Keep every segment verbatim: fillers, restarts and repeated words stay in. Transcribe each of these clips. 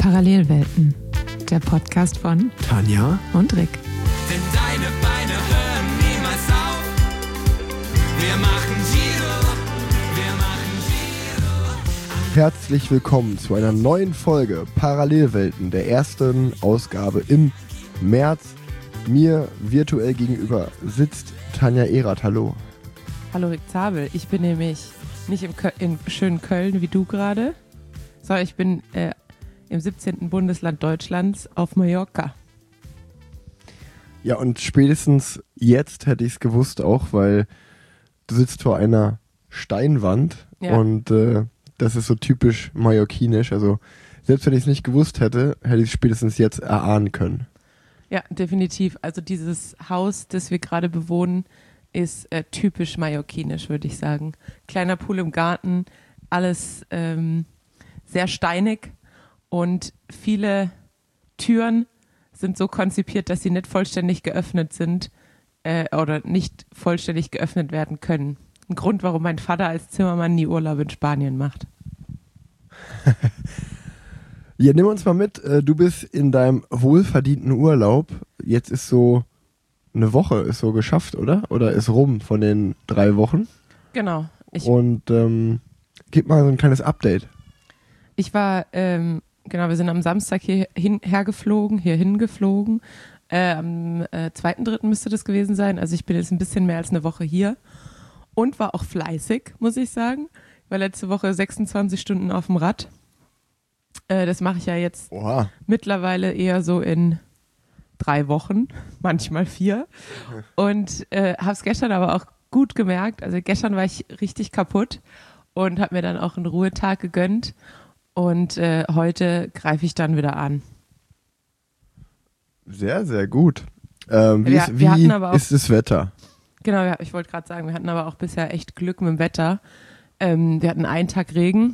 Parallelwelten, der Podcast von Tanja und Rick. Denn deine Beine hören niemals auf. Wir machen Giro, wir machen Giro. Herzlich willkommen zu einer neuen Folge Parallelwelten, der ersten Ausgabe im März. Mir virtuell gegenüber sitzt Tanja Erath. Hallo. Hallo Rick Zabel. Ich bin nämlich nicht im Kö- in schönen Köln wie du gerade, sondern ich bin äh, im siebzehnten Bundesland Deutschlands auf Mallorca. Ja, und spätestens jetzt hätte ich es gewusst auch, weil du sitzt vor einer Steinwand Ja. und äh, das ist so typisch mallorquinisch. Also selbst wenn ich es nicht gewusst hätte, hätte ich es spätestens jetzt erahnen können. Ja, definitiv. Also dieses Haus, das wir gerade bewohnen, ist äh, typisch mallorquinisch, würde ich sagen. Kleiner Pool im Garten, alles ähm, sehr steinig und viele Türen sind so konzipiert, dass sie nicht vollständig geöffnet sind äh, oder nicht vollständig geöffnet werden können. Ein Grund, warum mein Vater als Zimmermann nie Urlaub in Spanien macht. Ja, nimm uns mal mit. äh, Du bist in deinem wohlverdienten Urlaub. Jetzt ist so eine Woche ist so geschafft, oder? Oder ist rum von den drei Wochen. Genau. Ich, Und ähm, gib mal so ein kleines Update. ich war, ähm, genau, wir sind am Samstag hierhin hergeflogen, hierhin geflogen. Äh, am äh, zweiten dritten müsste das gewesen sein. Also ich bin jetzt ein bisschen mehr als eine Woche hier und war auch fleißig, muss ich sagen. Ich war letzte Woche sechsundzwanzig Stunden auf dem Rad. Äh, das mache ich ja jetzt Oha. mittlerweile eher so in drei Wochen, manchmal vier. Und äh, habe es gestern aber auch gut gemerkt. Also gestern war ich richtig kaputt und habe mir dann auch einen Ruhetag gegönnt. Und äh, heute greife ich dann wieder an. Sehr, sehr gut. Ähm, wie Wir- ist, wir wie hatten aber auch- ist das Wetter? Genau, ja, ich wollte gerade sagen, wir hatten aber auch bisher echt Glück mit dem Wetter. Ähm, wir hatten einen Tag Regen.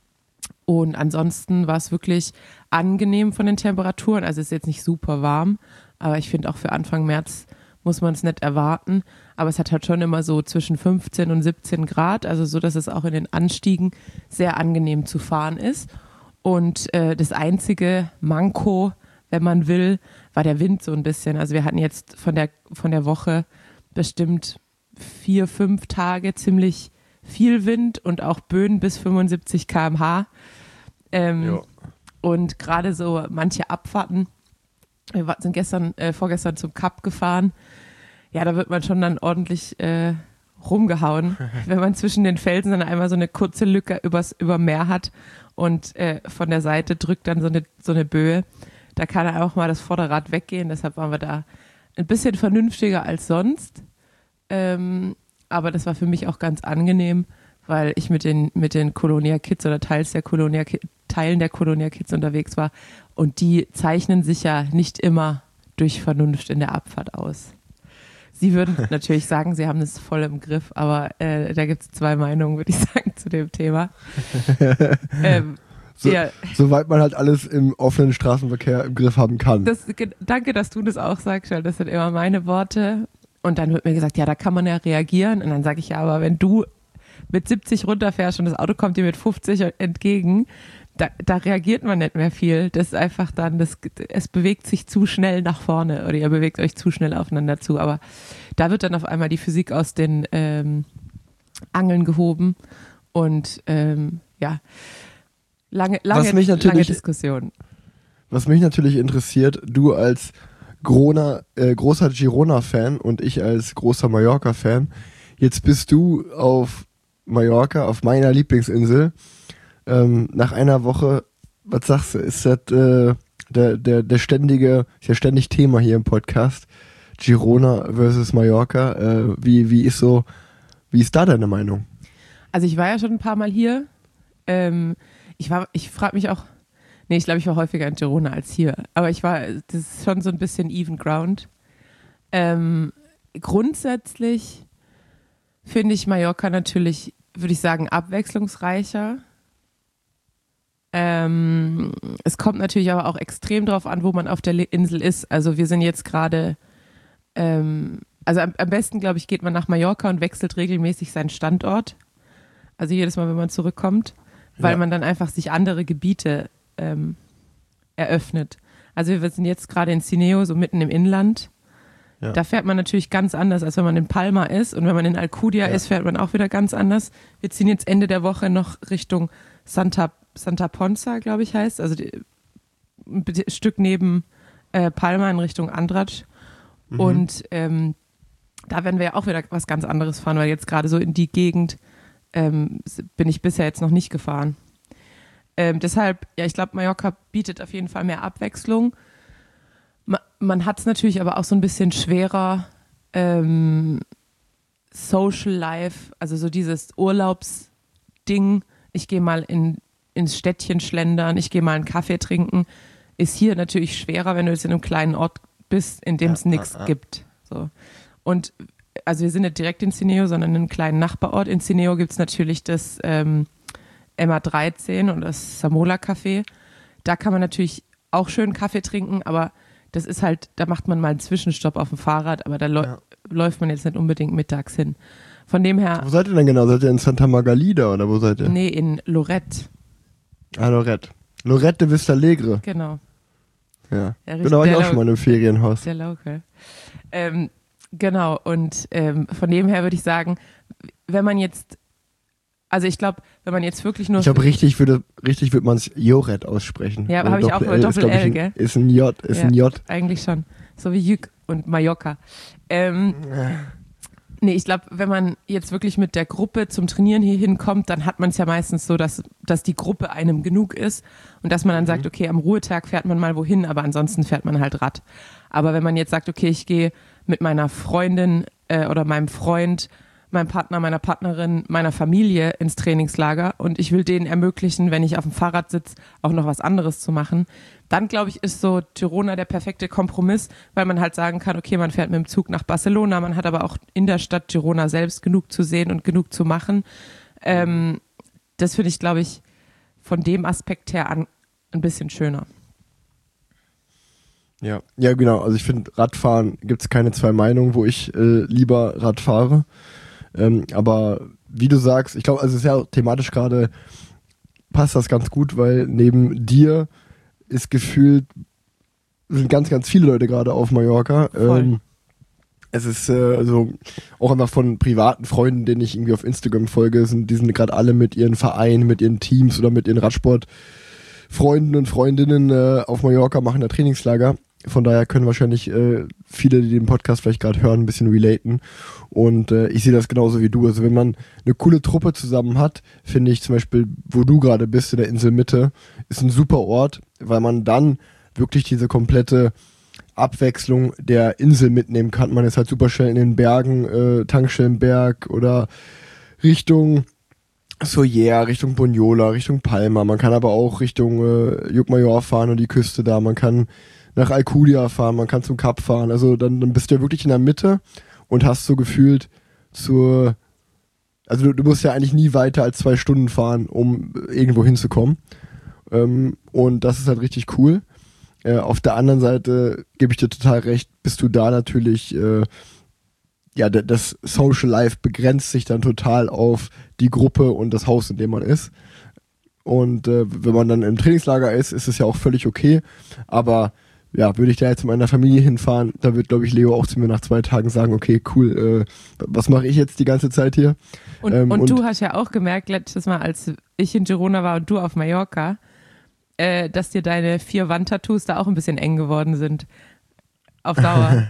Und ansonsten war es wirklich angenehm von den Temperaturen. Also es ist jetzt nicht super warm, aber ich finde auch für Anfang März muss man es nicht erwarten. Aber es hat halt schon immer so zwischen fünfzehn und siebzehn Grad, also so, dass es auch in den Anstiegen sehr angenehm zu fahren ist. Und äh, das einzige Manko, wenn man will, war der Wind so ein bisschen. Also wir hatten jetzt von der, von der Woche bestimmt vier, fünf Tage ziemlich viel Wind und auch Böen bis fünfundsiebzig Kilometer pro Stunde. Ähm, Ja. und gerade so manche Abfahrten, wir war- sind gestern, äh, vorgestern zum Kap gefahren, ja, da wird man schon dann ordentlich äh, rumgehauen, wenn man zwischen den Felsen dann einmal so eine kurze Lücke übers, über Meer hat und äh, von der Seite drückt dann so eine, so eine Böe. Da kann auch mal das Vorderrad weggehen, deshalb waren wir da ein bisschen vernünftiger als sonst. Ähm, aber das war für mich auch ganz angenehm, weil ich mit den, mit den Colonia Kids oder Teils der Colonia, Ki- Teilen der Colonia Kids unterwegs war. Und die zeichnen sich ja nicht immer durch Vernunft in der Abfahrt aus. Sie würden natürlich sagen, sie haben es voll im Griff, aber äh, da gibt es zwei Meinungen, würde ich sagen, zu dem Thema. ähm, So, ja, Soweit man halt alles im offenen Straßenverkehr im Griff haben kann. das, ge- danke, dass du das auch sagst, weil das sind immer meine Worte. Und dann wird mir gesagt, ja, da kann man ja reagieren. Und dann sage ich, ja, aber wenn du mit siebzig runterfährst und das Auto kommt dir mit fünfzig entgegen, da, da reagiert man nicht mehr viel. Das ist einfach dann, das, es bewegt sich zu schnell nach vorne oder ihr bewegt euch zu schnell aufeinander zu. Aber da wird dann auf einmal die Physik aus den ähm, Angeln gehoben und ähm, ja, lange, lange, Was mich lange natürlich- Diskussion. Was mich natürlich interessiert, du als Grona, äh, großer Girona-Fan und ich als großer Mallorca-Fan, jetzt bist du auf Mallorca, auf meiner Lieblingsinsel. Ähm, nach einer Woche, was sagst du, ist das äh, der, der, der ständige, ist ja ständig Thema hier im Podcast, Girona versus Mallorca. Äh, wie, wie ist so, wie ist da deine Meinung? Also ich war ja schon ein paar Mal hier. Ähm, ich war, ich frage mich auch, nee, ich glaube, ich war häufiger in Girona als hier. Aber ich war, das ist schon so ein bisschen even ground. Ähm, grundsätzlich finde ich Mallorca natürlich, würde ich sagen, abwechslungsreicher. Ähm, es kommt natürlich aber auch extrem drauf an, wo man auf der Le- Insel ist. Also wir sind jetzt gerade, ähm, also am, am besten, glaube ich, geht man nach Mallorca und wechselt regelmäßig seinen Standort. Also jedes Mal, wenn man zurückkommt, weil Ja. man dann einfach sich andere Gebiete ähm, eröffnet. Also wir sind jetzt gerade in Cineo, so mitten im Inland. Ja. Da fährt man natürlich ganz anders, als wenn man in Palma ist. Und wenn man in Alcudia Ja. ist, fährt man auch wieder ganz anders. Wir ziehen jetzt Ende der Woche noch Richtung Santa, Santa Ponza, glaube ich, heißt. Also die, ein Stück neben äh, Palma in Richtung Andratx. Mhm. Und ähm, da werden wir ja auch wieder was ganz anderes fahren, weil jetzt gerade so in die Gegend ähm, bin ich bisher jetzt noch nicht gefahren. Ähm, deshalb, ja, ich glaube, Mallorca bietet auf jeden Fall mehr Abwechslung. Ma- man hat es natürlich aber auch so ein bisschen schwerer, ähm, Social Life, also so dieses Urlaubsding, ich gehe mal in, ins Städtchen schlendern, ich gehe mal einen Kaffee trinken, ist hier natürlich schwerer, wenn du jetzt in einem kleinen Ort bist, in dem es Ja, nichts ja, ja. gibt. So. Und also wir sind nicht direkt in Cineo, sondern in einem kleinen Nachbarort. In Cineo gibt es natürlich das ähm, M A dreizehn und das Samola Café. Da kann man natürlich auch schön Kaffee trinken, aber das ist halt, da macht man mal einen Zwischenstopp auf dem Fahrrad, aber da läu- Ja. läuft man jetzt nicht unbedingt mittags hin. Von dem her, Wo seid ihr denn genau? Seid ihr in Santa Margalida oder wo seid ihr? nee, in Lorette, Ah, Lorette. Lorette de Vista Alegre. genau, Ja. Ja, Da war ich der auch Lo- schon mal in einem Ferienhaus. der Local. Ähm, genau, und ähm, von dem her würde ich sagen, wenn man jetzt, also ich glaube, wenn man jetzt wirklich nur Ich glaube, richtig würde, richtig würde man es Joret aussprechen. Ja, Weil habe ich auch Doppel-L mal ist, glaub Doppel-L, ich, gell? ein- Ist ein J, ist Ja. ein J. eigentlich schon, so wie Jück und Mallorca. Ähm, Nee, ich glaube, wenn man jetzt wirklich mit der Gruppe zum Trainieren hier hinkommt, dann hat man es ja meistens so, dass, dass die Gruppe einem genug ist und dass man dann sagt, okay, am Ruhetag fährt man mal wohin, aber ansonsten fährt man halt Rad. Aber wenn man jetzt sagt, okay, ich gehe mit meiner Freundin äh, oder meinem Freund, meinem Partner, meiner Partnerin, meiner Familie ins Trainingslager und ich will denen ermöglichen, wenn ich auf dem Fahrrad sitze, auch noch was anderes zu machen, dann glaube ich, ist so Girona der perfekte Kompromiss, weil man halt sagen kann, okay, man fährt mit dem Zug nach Barcelona, man hat aber auch in der Stadt Girona selbst genug zu sehen und genug zu machen. Ähm, das finde ich, glaube ich, von dem Aspekt her an, ein bisschen schöner. Ja, ja genau. Also ich finde, Radfahren gibt es keine zwei Meinungen, wo ich äh, lieber Rad fahre. Ähm, aber wie du sagst, ich glaube, also es ist ja thematisch gerade, passt das ganz gut, weil neben dir ist gefühlt, sind ganz, ganz viele Leute gerade auf Mallorca. Voll. Ähm, es ist äh, also auch einfach von privaten Freunden, denen ich irgendwie auf Instagram folge, sind, die sind gerade alle mit ihren Vereinen, mit ihren Teams oder mit ihren Radsportfreunden und Freundinnen äh, auf Mallorca, machen da Trainingslager. Von daher können wahrscheinlich äh, viele, die den Podcast vielleicht gerade hören, ein bisschen relaten. Und äh, ich sehe das genauso wie du. Also wenn man eine coole Truppe zusammen hat, finde ich zum Beispiel, wo du gerade bist, in der Inselmitte, ist ein super Ort, weil man dann wirklich diese komplette Abwechslung der Insel mitnehmen kann. Man ist halt super schnell in den Bergen, äh, Tankstellenberg oder Richtung Soller, Richtung Bunyola, Richtung Palma. Man kann aber auch Richtung äh, Llucmajor fahren und die Küste da. Man kann nach Alcudia fahren, man kann zum Kap fahren. Also dann, dann bist du ja wirklich in der Mitte und hast so gefühlt zur, also du, du musst ja eigentlich nie weiter als zwei Stunden fahren, um irgendwo hinzukommen. Ähm, und das ist halt richtig cool. Äh, auf der anderen Seite gebe ich dir total recht, bist du da natürlich, äh, ja, d- das Social Life begrenzt sich dann total auf die Gruppe und das Haus, in dem man ist. Und äh, wenn man dann im Trainingslager ist, ist es ja auch völlig okay. Aber ja, würde ich da jetzt mit meiner Familie hinfahren, da wird, glaube ich, Leo auch zu mir nach zwei Tagen sagen, okay, cool, äh, was mache ich jetzt die ganze Zeit hier? Und, Ähm, und, und- du hast ja auch gemerkt, letztes Mal, als ich in Girona war und du auf Mallorca, äh, dass dir deine vier Wandtattoos da auch ein bisschen eng geworden sind. Auf Dauer.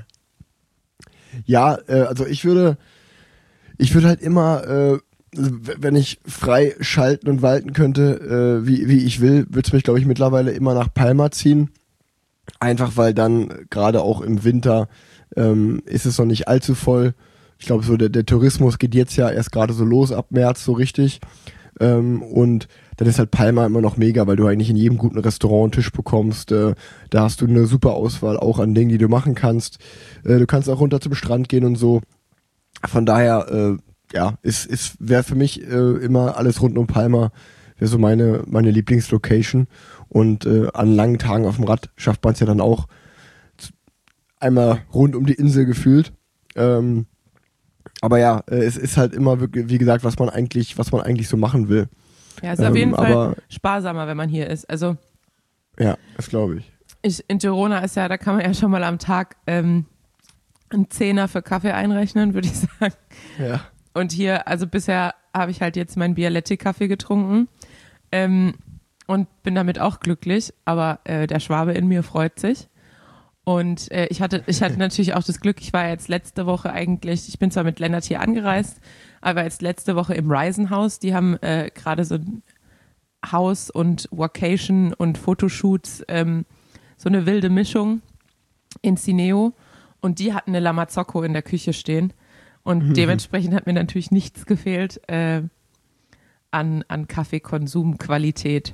Ja, äh, also ich würde, ich würde halt immer, äh, w- wenn ich frei schalten und walten könnte, äh, wie, wie ich will, würde es mich, glaube ich, mittlerweile immer nach Palma ziehen. Einfach weil dann gerade auch im Winter ähm, ist es noch nicht allzu voll. Ich glaube, so der, der Tourismus geht jetzt ja erst gerade so los ab März so richtig. Ähm, und dann ist halt Palma immer noch mega, weil du eigentlich in jedem guten Restaurant einen Tisch bekommst. Äh, da hast du eine super Auswahl auch an Dingen, die du machen kannst. Äh, du kannst auch runter zum Strand gehen und so. Von daher, äh, ja, ist, ist, wäre für mich äh, immer alles rund um Palma, wäre so meine, meine Lieblingslocation. Und äh, an langen Tagen auf dem Rad schafft man es ja dann auch z- einmal rund um die Insel gefühlt. Ähm, aber ja, äh, es ist halt immer wirklich, wie gesagt, was man eigentlich, was man eigentlich so machen will. Ja, es ist auf Ähm, jeden Fall aber- sparsamer, wenn man hier ist. Also Ja, das glaube ich. ich. In Girona ist ja, da kann man ja schon mal am Tag ähm, einen Zehner für Kaffee einrechnen, würde ich sagen. Ja. Und hier, also bisher habe ich halt jetzt meinen Bialetti-Kaffee getrunken ähm, und bin damit auch glücklich, aber äh, der Schwabe in mir freut sich. Und äh, ich hatte ich hatte natürlich auch das Glück, ich war jetzt letzte Woche eigentlich, ich bin zwar mit Lennart hier angereist, aber jetzt letzte Woche im Ryzen-Haus, die haben äh, gerade so ein Haus und Vacation und Fotoshoots, ähm, so eine wilde Mischung in Cineo und die hatten eine Lamazocco in der Küche stehen und mhm. dementsprechend hat mir natürlich nichts gefehlt äh, an, an Kaffeekonsumqualität.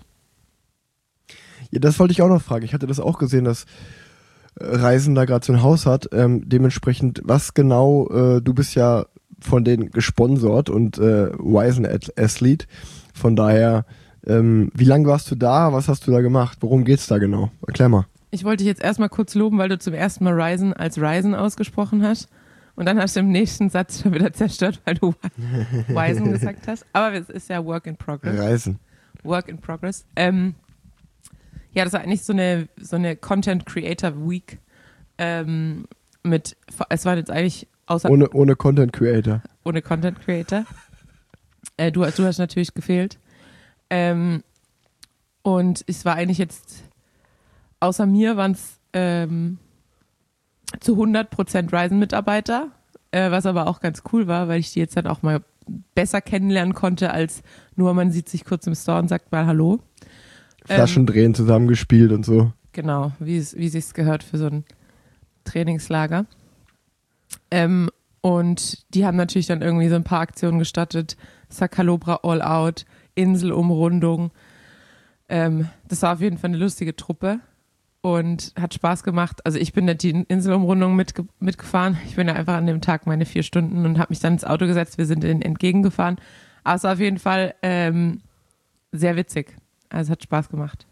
Ja, das wollte ich auch noch fragen. Ich hatte das auch gesehen, dass Reisen da gerade so ein Haus hat. Ähm, dementsprechend, was genau, äh, du bist ja von denen gesponsert und äh, Ryzen Athlete. Von daher, ähm, wie lange warst du da? Was hast du da gemacht? Worum geht's da genau? Erklär mal. Ich wollte dich jetzt erstmal kurz loben, weil du zum ersten Mal Ryzen als Ryzen ausgesprochen hast. Und dann hast du im nächsten Satz schon wieder zerstört, weil du Ryzen gesagt hast. Aber es ist ja Work in Progress. Reisen. Work in Progress. Ähm, Ja, das war eigentlich so eine, so eine Content Creator Week ähm, mit, es war jetzt eigentlich außer... Ohne, ohne Content Creator. Ohne Content Creator. Äh, du, du hast natürlich gefehlt. Ähm, und es war eigentlich jetzt, außer mir waren es ähm, zu hundert Prozent Ryzen-Mitarbeiter, äh, was aber auch ganz cool war, weil ich die jetzt dann auch mal besser kennenlernen konnte, als nur man sieht sich kurz im Store und sagt mal Hallo. Flaschen drehen, zusammengespielt und so. Genau, wie es wie sich's gehört für so ein Trainingslager. Ähm, und die haben natürlich dann irgendwie so ein paar Aktionen gestartet. Sacalobra All Out, Inselumrundung. Ähm, das war auf jeden Fall eine lustige Truppe und hat Spaß gemacht. Also ich bin nicht die Inselumrundung mitge- mitgefahren. Ich bin ja einfach an dem Tag meine vier Stunden und habe mich dann ins Auto gesetzt. Wir sind ihnen entgegengefahren. Aber es war auf jeden Fall ähm, sehr witzig. Also es hat Spaß gemacht.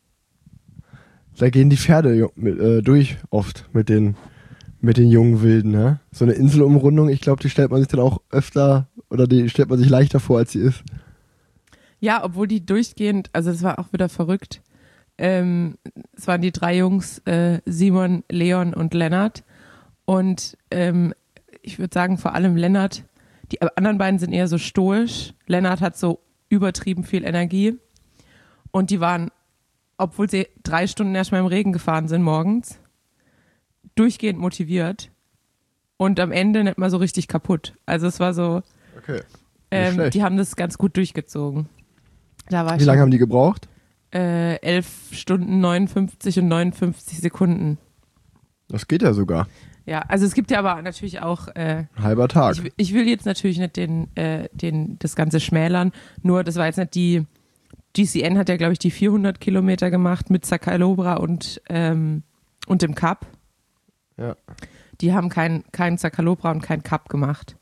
Da gehen die Pferde mit, äh, durch oft mit den, mit den jungen Wilden. Ne? So eine Inselumrundung, ich glaube, die stellt man sich dann auch öfter oder die stellt man sich leichter vor, als sie ist. Ja, obwohl die durchgehend, also es war auch wieder verrückt. Ähm, es waren die drei Jungs, äh, Simon, Leon und Lennart. Und ähm, ich würde sagen, vor allem Lennart, die anderen beiden sind eher so stoisch. Lennart hat so übertrieben viel Energie. Und die waren, obwohl sie drei Stunden erstmal im Regen gefahren sind morgens, durchgehend motiviert und am Ende nicht mal so richtig kaputt. Also es war so, okay. ähm, die haben das ganz gut durchgezogen. Da war Wie lange haben die gebraucht? Äh, elf Stunden neunundfünfzig und neunundfünfzig Sekunden. Das geht ja sogar. Ja, also es gibt ja aber natürlich auch äh, Ein halber Tag. Ich, ich will jetzt natürlich nicht den, äh, den, das Ganze schmälern, nur das war jetzt nicht die G C N hat ja, glaube ich, die vierhundert Kilometer gemacht mit Sacalobra und, ähm, und dem Cup. Ja. Die haben kein, kein Sacalobra und kein Cup gemacht.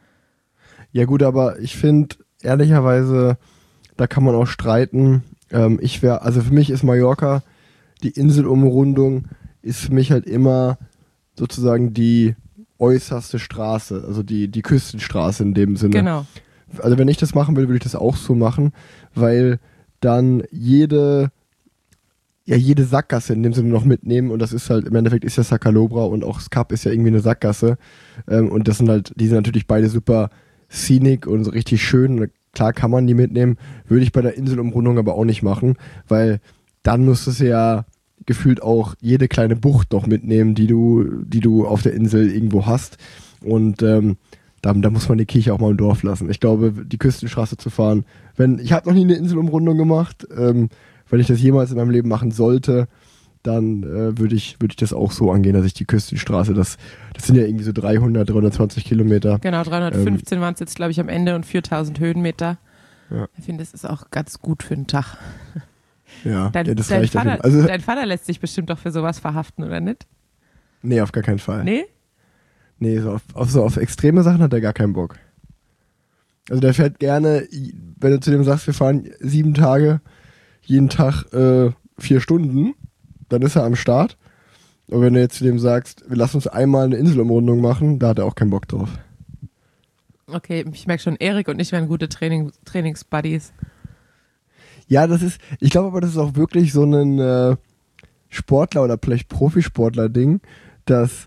Ja gut, aber ich finde, ehrlicherweise, da kann man auch streiten. Ähm, ich wäre, also für mich ist Mallorca, die Inselumrundung ist für mich halt immer sozusagen die äußerste Straße, also die, die Küstenstraße in dem Sinne. Genau. Also wenn ich das machen will, würde ich das auch so machen, weil dann jede, ja jede Sackgasse in dem Sinne noch mitnehmen und das ist halt, im Endeffekt ist ja Sacalobra und auch das Cup ist ja irgendwie eine Sackgasse ähm, und das sind halt, die sind natürlich beide super scenic und so richtig schön und klar kann man die mitnehmen, würde ich bei der Inselumrundung aber auch nicht machen, weil dann müsstest du ja gefühlt auch jede kleine Bucht noch mitnehmen, die du, die du auf der Insel irgendwo hast und ähm, Da, da muss man die Kirche auch mal im Dorf lassen. Ich glaube, die Küstenstraße zu fahren, wenn ich habe noch nie eine Inselumrundung gemacht, ähm, wenn ich das jemals in meinem Leben machen sollte, dann äh, würde ich würde ich das auch so angehen, dass ich die Küstenstraße, das das sind ja irgendwie so dreihundert, dreihundertzwanzig Kilometer. Genau, dreihundertfünfzehn ähm, waren es jetzt, glaube ich, am Ende und viertausend Höhenmeter. Ja. Ich finde, das ist auch ganz gut für einen Tag. Ja, dein, ja das dein reicht Vater, auf jeden Fall. Also, dein Vater lässt sich bestimmt doch für sowas verhaften, oder nicht? Nee, auf gar keinen Fall. Nee? Nee, so auf, auf, so auf extreme Sachen hat er gar keinen Bock. Also der fährt gerne, wenn du zu dem sagst, wir fahren sieben Tage, jeden Tag äh, vier Stunden, dann ist er am Start. Und wenn du jetzt zu dem sagst, wir lassen uns einmal eine Inselumrundung machen, da hat er auch keinen Bock drauf. Okay, ich merke schon, Erik und ich wären gute Training, Trainingsbuddies. Ja, das ist, ich glaube aber, das ist auch wirklich so ein äh, Sportler oder vielleicht Profisportler-Ding, dass,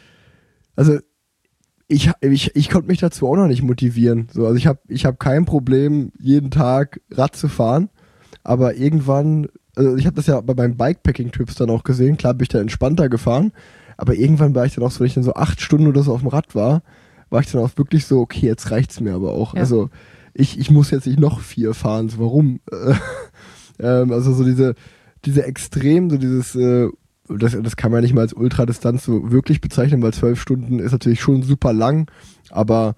also ich, ich, ich konnte mich dazu auch noch nicht motivieren. So, also ich habe ich hab kein Problem, jeden Tag Rad zu fahren, aber irgendwann, also ich habe das ja bei meinen Bikepacking-Trips dann auch gesehen, klar bin ich da entspannter gefahren, aber irgendwann war ich dann auch so, wenn ich dann so acht Stunden oder so auf dem Rad war, war ich dann auch wirklich so, okay, jetzt reicht's mir aber auch. Ja. Also ich, ich muss jetzt nicht noch vier fahren, so warum? ähm, also so diese, diese Extrem, so dieses, äh, das, das kann man nicht mal als Ultradistanz so wirklich bezeichnen, weil zwölf Stunden ist natürlich schon super lang, aber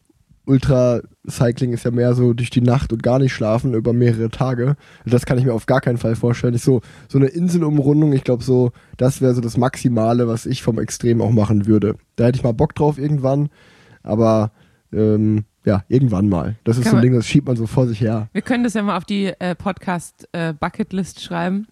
Ultracycling ist ja mehr so durch die Nacht und gar nicht schlafen über mehrere Tage. Das kann ich mir auf gar keinen Fall vorstellen. Ich so, so eine Inselumrundung, ich glaube so, das wäre so das Maximale, was ich vom Extrem auch machen würde. Da hätte ich mal Bock drauf irgendwann, aber ähm, ja, irgendwann mal. Das ist kann so ein Ding, das schiebt man so vor sich her. Wir können das ja mal auf die äh, Podcast-Bucketlist äh, schreiben,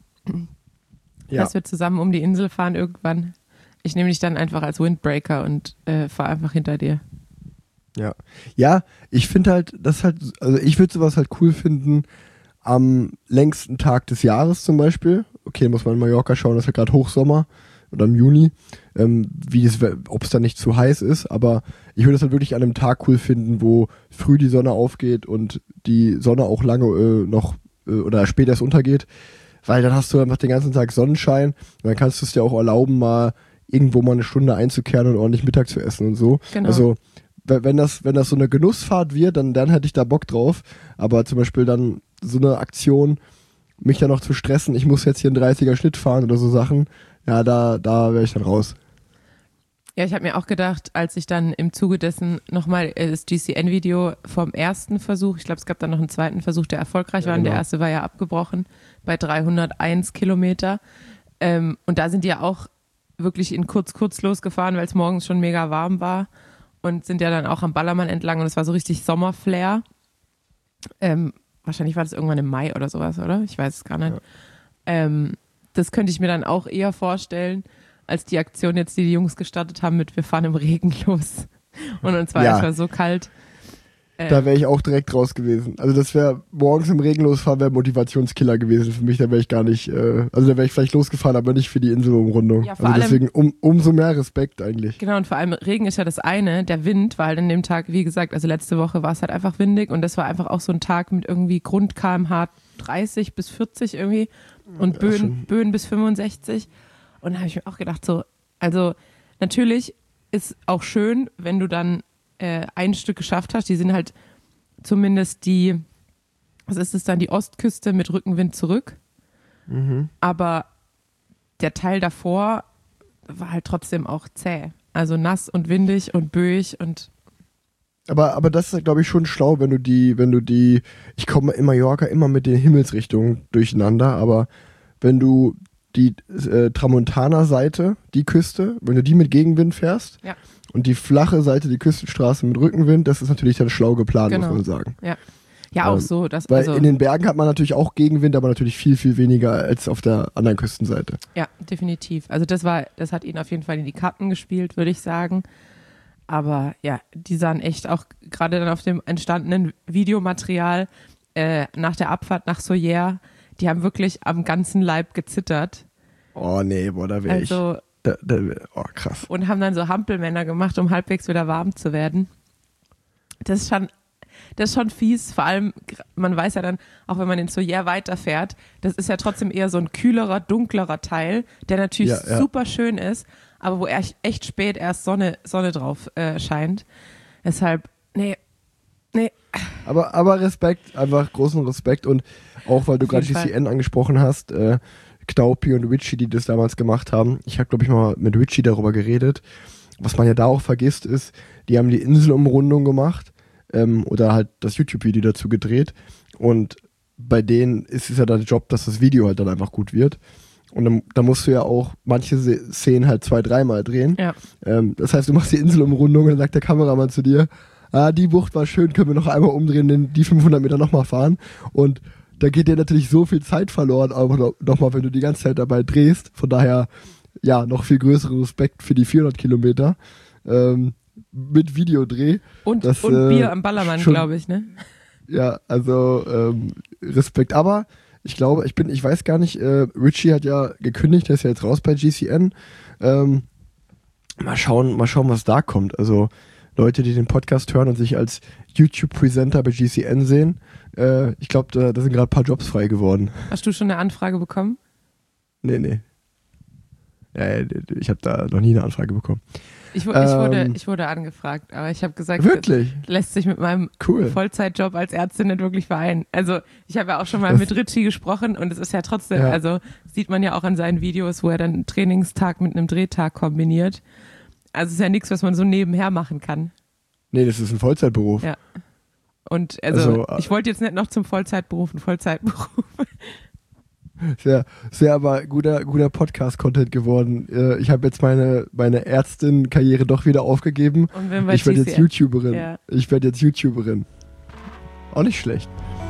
ja. dass wir zusammen um die Insel fahren irgendwann. Ich nehme dich dann einfach als Windbreaker und äh, fahre einfach hinter dir. Ja, ja, ich finde halt, das halt, also ich würde sowas halt cool finden am längsten Tag des Jahres zum Beispiel. Okay, muss man in Mallorca schauen, das ist ja gerade Hochsommer oder im Juni, ähm, wie es, ob es da nicht zu heiß ist, aber ich würde es halt wirklich an einem Tag cool finden, wo früh die Sonne aufgeht und die Sonne auch lange äh, noch äh, oder später erst untergeht, weil dann hast du einfach den ganzen Tag Sonnenschein und dann kannst du es dir auch erlauben, mal irgendwo mal eine Stunde einzukehren und ordentlich Mittag zu essen und so. Genau. Also wenn das, wenn das so eine Genussfahrt wird, dann, dann hätte ich da Bock drauf. Aber zum Beispiel dann so eine Aktion, mich dann noch zu stressen, ich muss jetzt hier einen dreißiger Schnitt fahren oder so Sachen, ja, da, da wäre ich dann raus. Ja, ich habe mir auch gedacht, als ich dann im Zuge dessen nochmal das G C N-Video vom ersten Versuch, ich glaube, es gab dann noch einen zweiten Versuch, der erfolgreich ja, war, genau. Und der erste war ja abgebrochen bei dreihunderteins Kilometer. Ähm, und da sind die ja auch wirklich in kurz, kurz losgefahren, weil es morgens schon mega warm war. Und sind ja dann auch am Ballermann entlang und es war so richtig Sommerflair. Ähm, wahrscheinlich war das irgendwann im Mai oder sowas, oder? Ich weiß es gar nicht. Ja. Ähm, das könnte ich mir dann auch eher vorstellen, als die Aktion jetzt, die die Jungs gestartet haben mit wir fahren im Regen los. Und uns war ja. erstmal so kalt. Äh, da wäre ich auch direkt raus gewesen. Also das wäre, morgens im Regen losfahren wäre Motivationskiller gewesen für mich. Da wäre ich gar nicht, äh, also da wäre ich vielleicht losgefahren, aber nicht für die Inselumrundung. Ja, also allem, deswegen um, umso mehr Respekt eigentlich. Genau, und vor allem Regen ist ja das eine, der Wind war halt an dem Tag, wie gesagt, also letzte Woche war es halt einfach windig und das war einfach auch so ein Tag mit irgendwie Grund-K M H dreißig bis vierzig irgendwie und Böen, ja, Böen bis fünfundsechzig. Und da habe ich mir auch gedacht so, also natürlich ist auch schön, wenn du dann Äh, ein Stück geschafft hast, die sind halt zumindest die, was ist es dann, die Ostküste mit Rückenwind zurück. Mhm. Aber der Teil davor war halt trotzdem auch zäh. Also nass und windig und böig und aber, aber das ist, glaube ich, schon schlau, wenn du die, wenn du die, ich komme in Mallorca immer mit den Himmelsrichtungen durcheinander, aber wenn du die äh, Tramontana-Seite, die Küste, wenn du die mit Gegenwind fährst, ja. Und die flache Seite, die Küstenstraße mit Rückenwind, das ist natürlich dann schlau geplant, genau. Muss man sagen. Ja, ja auch ähm, so. Dass, weil also in den Bergen hat man natürlich auch Gegenwind, aber natürlich viel, viel weniger als auf der anderen Küstenseite. Ja, definitiv. Also das war, das hat ihnen auf jeden Fall in die Karten gespielt, würde ich sagen. Aber ja, die sahen echt auch gerade dann auf dem entstandenen Videomaterial äh, nach der Abfahrt nach Soller, die haben wirklich am ganzen Leib gezittert. Oh nee, boah, da wäre also, ich... Da, da, oh, krass. Und haben dann so Hampelmänner gemacht, um halbwegs wieder warm zu werden. Das ist schon, das ist schon fies. Vor allem, man weiß ja dann, auch wenn man in Soller weiterfährt, das ist ja trotzdem eher so ein kühlerer, dunklerer Teil, der natürlich ja, ja. super schön ist, aber wo echt, echt spät erst Sonne, Sonne drauf äh, scheint. Deshalb, nee, nee. Aber, aber Respekt, einfach großen Respekt. Und auch, weil du gerade G C N angesprochen hast, äh, Knaupi und Richie, die das damals gemacht haben. Ich habe, glaube ich, mal mit Richie darüber geredet. Was man ja da auch vergisst ist, die haben die Inselumrundung gemacht ähm, oder halt das YouTube-Video dazu gedreht. Und bei denen ist es ja dann der Job, dass das Video halt dann einfach gut wird. Und dann, dann musst du ja auch manche Szenen halt zwei, dreimal drehen. Ja. Ähm, das heißt, du machst die Inselumrundung und dann sagt der Kameramann zu dir, ah, die Bucht war schön, können wir noch einmal umdrehen, den, die fünfhundert Meter nochmal fahren. Und da geht dir natürlich so viel Zeit verloren, aber nochmal, wenn du die ganze Zeit dabei drehst. Von daher, ja, noch viel größeren Respekt für die vierhundert Kilometer ähm, mit Videodreh. Und, das, und äh, Bier am Ballermann, glaube ich, ne? Ja, also ähm, Respekt. Aber Ich glaube, ich bin, ich weiß gar nicht, äh, Richie hat ja gekündigt, der ist ja jetzt raus bei G C N. Ähm, mal schauen, mal schauen, was da kommt. Also Leute, die den Podcast hören und sich als YouTube-Presenter bei G C N sehen, äh, ich glaube, da, da sind gerade ein paar Jobs frei geworden. Hast du schon eine Anfrage bekommen? Nee, nee. Ja, ich habe da noch nie eine Anfrage bekommen. Ich, ich, wurde, Ähm, ich wurde angefragt, aber ich habe gesagt, Wirklich? das lässt sich mit meinem Cool. Vollzeitjob als Ärztin nicht wirklich vereinen. Also ich habe ja auch schon mal Das- mit Richie gesprochen und es ist ja trotzdem, Ja. also sieht man ja auch an seinen Videos, wo er dann einen Trainingstag mit einem Drehtag kombiniert. Also es ist ja nichts, was man so nebenher machen kann. Nee, das ist ein Vollzeitberuf. Ja. Und also, Also, äh, ich wollte jetzt nicht noch zum Vollzeitberuf einen Vollzeitberuf. Sehr, sehr aber guter, guter Podcast-Content geworden. Äh, Ich habe jetzt meine, meine Ärztin-Karriere doch wieder aufgegeben. Und wenn wir Ich werde jetzt YouTuberin. Ja. Ich werde jetzt YouTuberin. Auch nicht schlecht.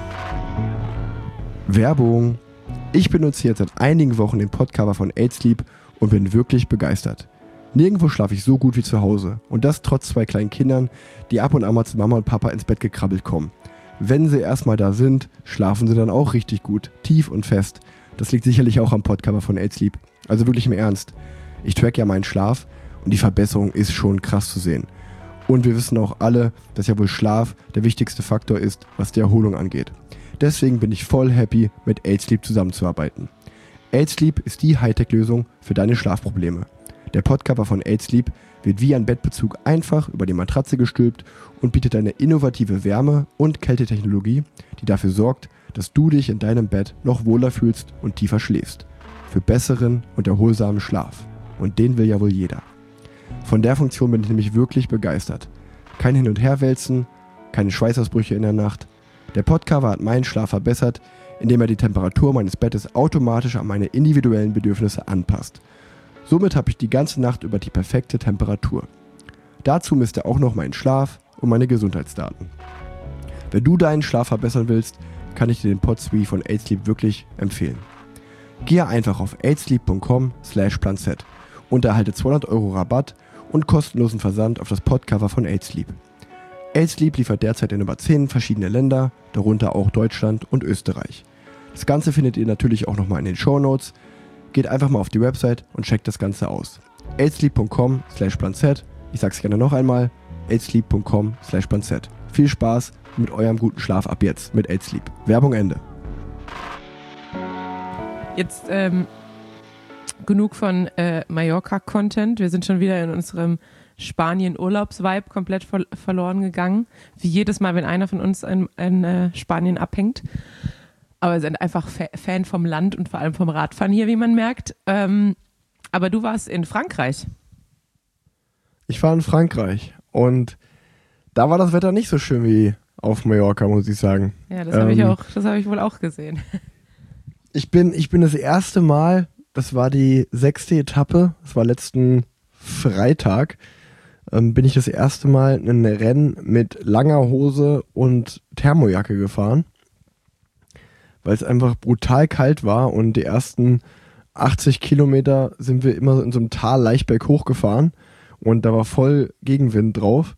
Werbung. Ich benutze jetzt seit einigen Wochen den Podcover von eight sleep und bin wirklich begeistert. Nirgendwo schlafe ich so gut wie zu Hause. Und das trotz zwei kleinen Kindern, die ab und an mal zu Mama und Papa ins Bett gekrabbelt kommen. Wenn sie erstmal da sind, schlafen sie dann auch richtig gut, tief und fest. Das liegt sicherlich auch am Podcover von eight sleep. Also wirklich im Ernst. Ich track ja meinen Schlaf und die Verbesserung ist schon krass zu sehen. Und wir wissen auch alle, dass ja wohl Schlaf der wichtigste Faktor ist, was die Erholung angeht. Deswegen bin ich voll happy, mit eight sleep zusammenzuarbeiten. eight sleep ist die Hightech-Lösung für deine Schlafprobleme. Der Podcover von eight sleep wird wie ein Bettbezug einfach über die Matratze gestülpt und bietet eine innovative Wärme- und Kältetechnologie, die dafür sorgt, dass du dich in deinem Bett noch wohler fühlst und tiefer schläfst. Für besseren und erholsamen Schlaf. Und den will ja wohl jeder. Von der Funktion bin ich nämlich wirklich begeistert. Kein Hin- und Herwälzen, keine Schweißausbrüche in der Nacht. Der Podcover hat meinen Schlaf verbessert, indem er die Temperatur meines Bettes automatisch an meine individuellen Bedürfnisse anpasst. Somit habe ich die ganze Nacht über die perfekte Temperatur. Dazu misst er auch noch meinen Schlaf und meine Gesundheitsdaten. Wenn du deinen Schlaf verbessern willst, kann ich dir den PodSuite von eight sleep wirklich empfehlen. Gehe einfach auf eight sleep punkt com slash planzett und erhalte zweihundert Euro Rabatt und kostenlosen Versand auf das Podcover von eight sleep. eight sleep liefert derzeit in über zehn verschiedene Länder, darunter auch Deutschland und Österreich. Das Ganze findet ihr natürlich auch nochmal in den Shownotes. Geht einfach mal auf die Website und checkt das Ganze aus. eight sleep punkt com slash planzett. Ich sag's gerne noch einmal. eight sleep punkt com slash planzett. Viel Spaß mit eurem guten Schlaf ab jetzt mit eight sleep. Werbung Ende. Jetzt ähm, genug von äh, Mallorca-Content. Wir sind schon wieder in unserem Spanien-Urlaubs-Vibe komplett ver- verloren gegangen. Wie jedes Mal, wenn einer von uns in, in äh, Spanien abhängt. Aber wir sind einfach Fa- Fan vom Land und vor allem vom Radfahren hier, wie man merkt. Ähm, aber du warst in Frankreich. Ich war in Frankreich und da war das Wetter nicht so schön wie auf Mallorca, muss ich sagen. Ja, das habe ich Ähm, auch, das habe ich wohl auch gesehen. Ich bin, ich bin das erste Mal, das war die sechste Etappe, das war letzten Freitag, ähm, bin ich das erste Mal ein Rennen mit langer Hose und Thermojacke gefahren, weil es einfach brutal kalt war und die ersten achtzig Kilometer sind wir immer in so einem Tal leicht berghoch gefahren und da war voll Gegenwind drauf.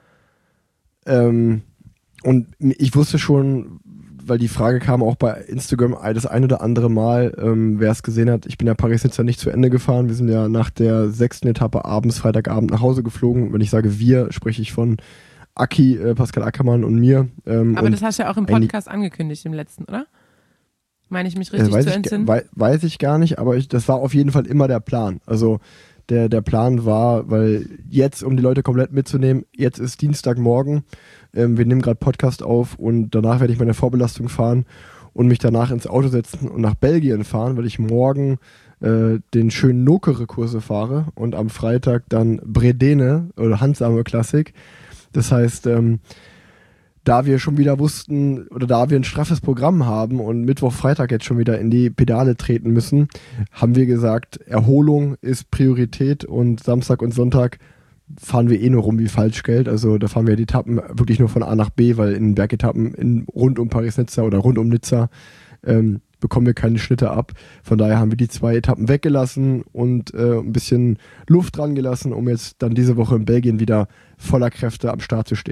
Ähm, und ich wusste schon, weil die Frage kam auch bei Instagram das ein oder andere Mal, ähm, wer es gesehen hat, ich bin ja Paris-Nizza nicht zu Ende gefahren. Wir sind ja nach der sechsten Etappe abends, Freitagabend nach Hause geflogen. Wenn ich sage wir, spreche ich von Aki, äh, Pascal Ackermann und mir. Ähm, Aber und das hast du ja auch im Podcast angekündigt, im letzten, oder? Meine ich mich richtig äh, weiß, zu ich, entsinnen? wei- weiß ich gar nicht, aber ich, das war auf jeden Fall immer der Plan. Also der, der Plan war, weil jetzt, um die Leute komplett mitzunehmen, jetzt ist Dienstagmorgen, ähm, wir nehmen gerade Podcast auf und danach werde ich meine Vorbelastung fahren und mich danach ins Auto setzen und nach Belgien fahren, weil ich morgen äh, den schönen Nokere-Kurse fahre und am Freitag dann Bredene oder Handsame Klassik. Das heißt, ähm, da wir schon wieder wussten oder da wir ein straffes Programm haben und Mittwoch, Freitag jetzt schon wieder in die Pedale treten müssen, haben wir gesagt, Erholung ist Priorität und Samstag und Sonntag fahren wir eh nur rum wie Falschgeld. Also da fahren wir die Etappen wirklich nur von A nach B, weil in Bergetappen in, rund um Paris-Nizza oder rund um Nizza ähm, bekommen wir keine Schnitte ab. Von daher haben wir die zwei Etappen weggelassen und äh, ein bisschen Luft dran gelassen, um jetzt dann diese Woche in Belgien wieder voller Kräfte am Start zu stehen.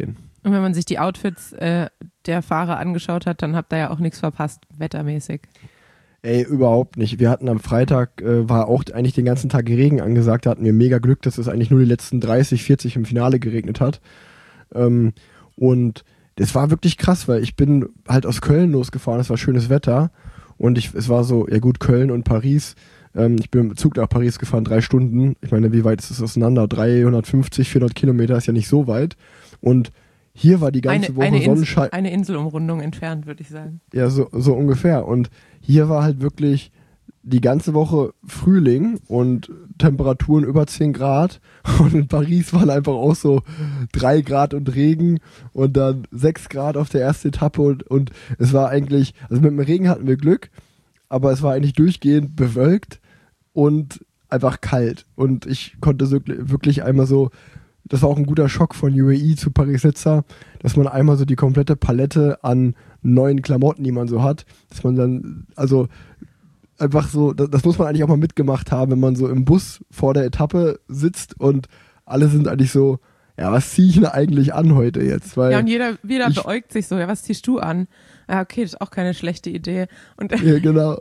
Und wenn man sich die Outfits äh, der Fahrer angeschaut hat, dann habt ihr ja auch nichts verpasst, wettermäßig. Ey, überhaupt nicht. Wir hatten am Freitag, äh, war auch eigentlich den ganzen Tag Regen angesagt. Da hatten wir mega Glück, dass es eigentlich nur die letzten dreißig, vierzig im Finale geregnet hat. Ähm, und das war wirklich krass, weil ich bin halt aus Köln losgefahren. Es war schönes Wetter. Und ich, es war so, ja gut, Köln und Paris. Ähm, ich bin mit dem Zug nach Paris gefahren, drei Stunden. Ich meine, wie weit ist das auseinander? dreihundertfünfzig, vierhundert Kilometer ist ja nicht so weit. Und hier war die ganze eine, Woche eine Sonnenschein. Insel, eine Inselumrundung entfernt, würde ich sagen. Ja, so, so ungefähr. Und hier war halt wirklich die ganze Woche Frühling und Temperaturen über zehn Grad. Und in Paris waren einfach auch so drei Grad und Regen und dann sechs Grad auf der ersten Etappe. Und, und es war eigentlich, also mit dem Regen hatten wir Glück, aber es war eigentlich durchgehend bewölkt und einfach kalt. Und ich konnte so, wirklich einmal so, das war auch ein guter Schock von U A E zu Paris-Nizza, dass man einmal so die komplette Palette an neuen Klamotten, die man so hat, dass man dann, also einfach so, das, das muss man eigentlich auch mal mitgemacht haben, wenn man so im Bus vor der Etappe sitzt und alle sind eigentlich so, ja, was ziehe ich denn eigentlich an heute jetzt? Weil ja, und jeder, jeder ich, beäugt sich so, ja, was ziehst du an? Ja, okay, das ist auch keine schlechte Idee. Und ja, genau.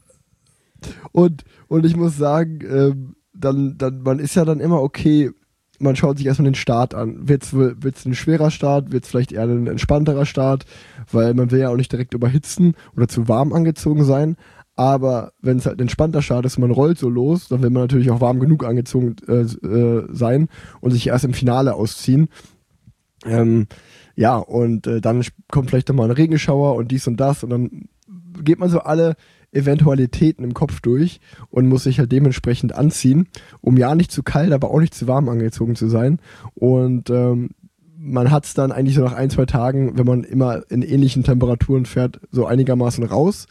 Und, und ich muss sagen, ähm, dann, dann, man ist ja dann immer okay, man schaut sich erstmal den Start an. Wird es ein schwerer Start? Wird es vielleicht eher ein entspannterer Start? Weil man will ja auch nicht direkt überhitzen oder zu warm angezogen sein. Aber wenn es halt ein entspannter Start ist, man rollt so los, dann will man natürlich auch warm genug angezogen äh, äh, sein und sich erst im Finale ausziehen. Ähm, ja, und äh, dann kommt vielleicht nochmal ein Regenschauer und dies und das und dann geht man so alle Eventualitäten im Kopf durch und muss sich halt dementsprechend anziehen, um ja nicht zu kalt, aber auch nicht zu warm angezogen zu sein. Und ähm, man hat es dann eigentlich so nach ein, zwei Tagen, wenn man immer in ähnlichen Temperaturen fährt, so einigermaßen raus.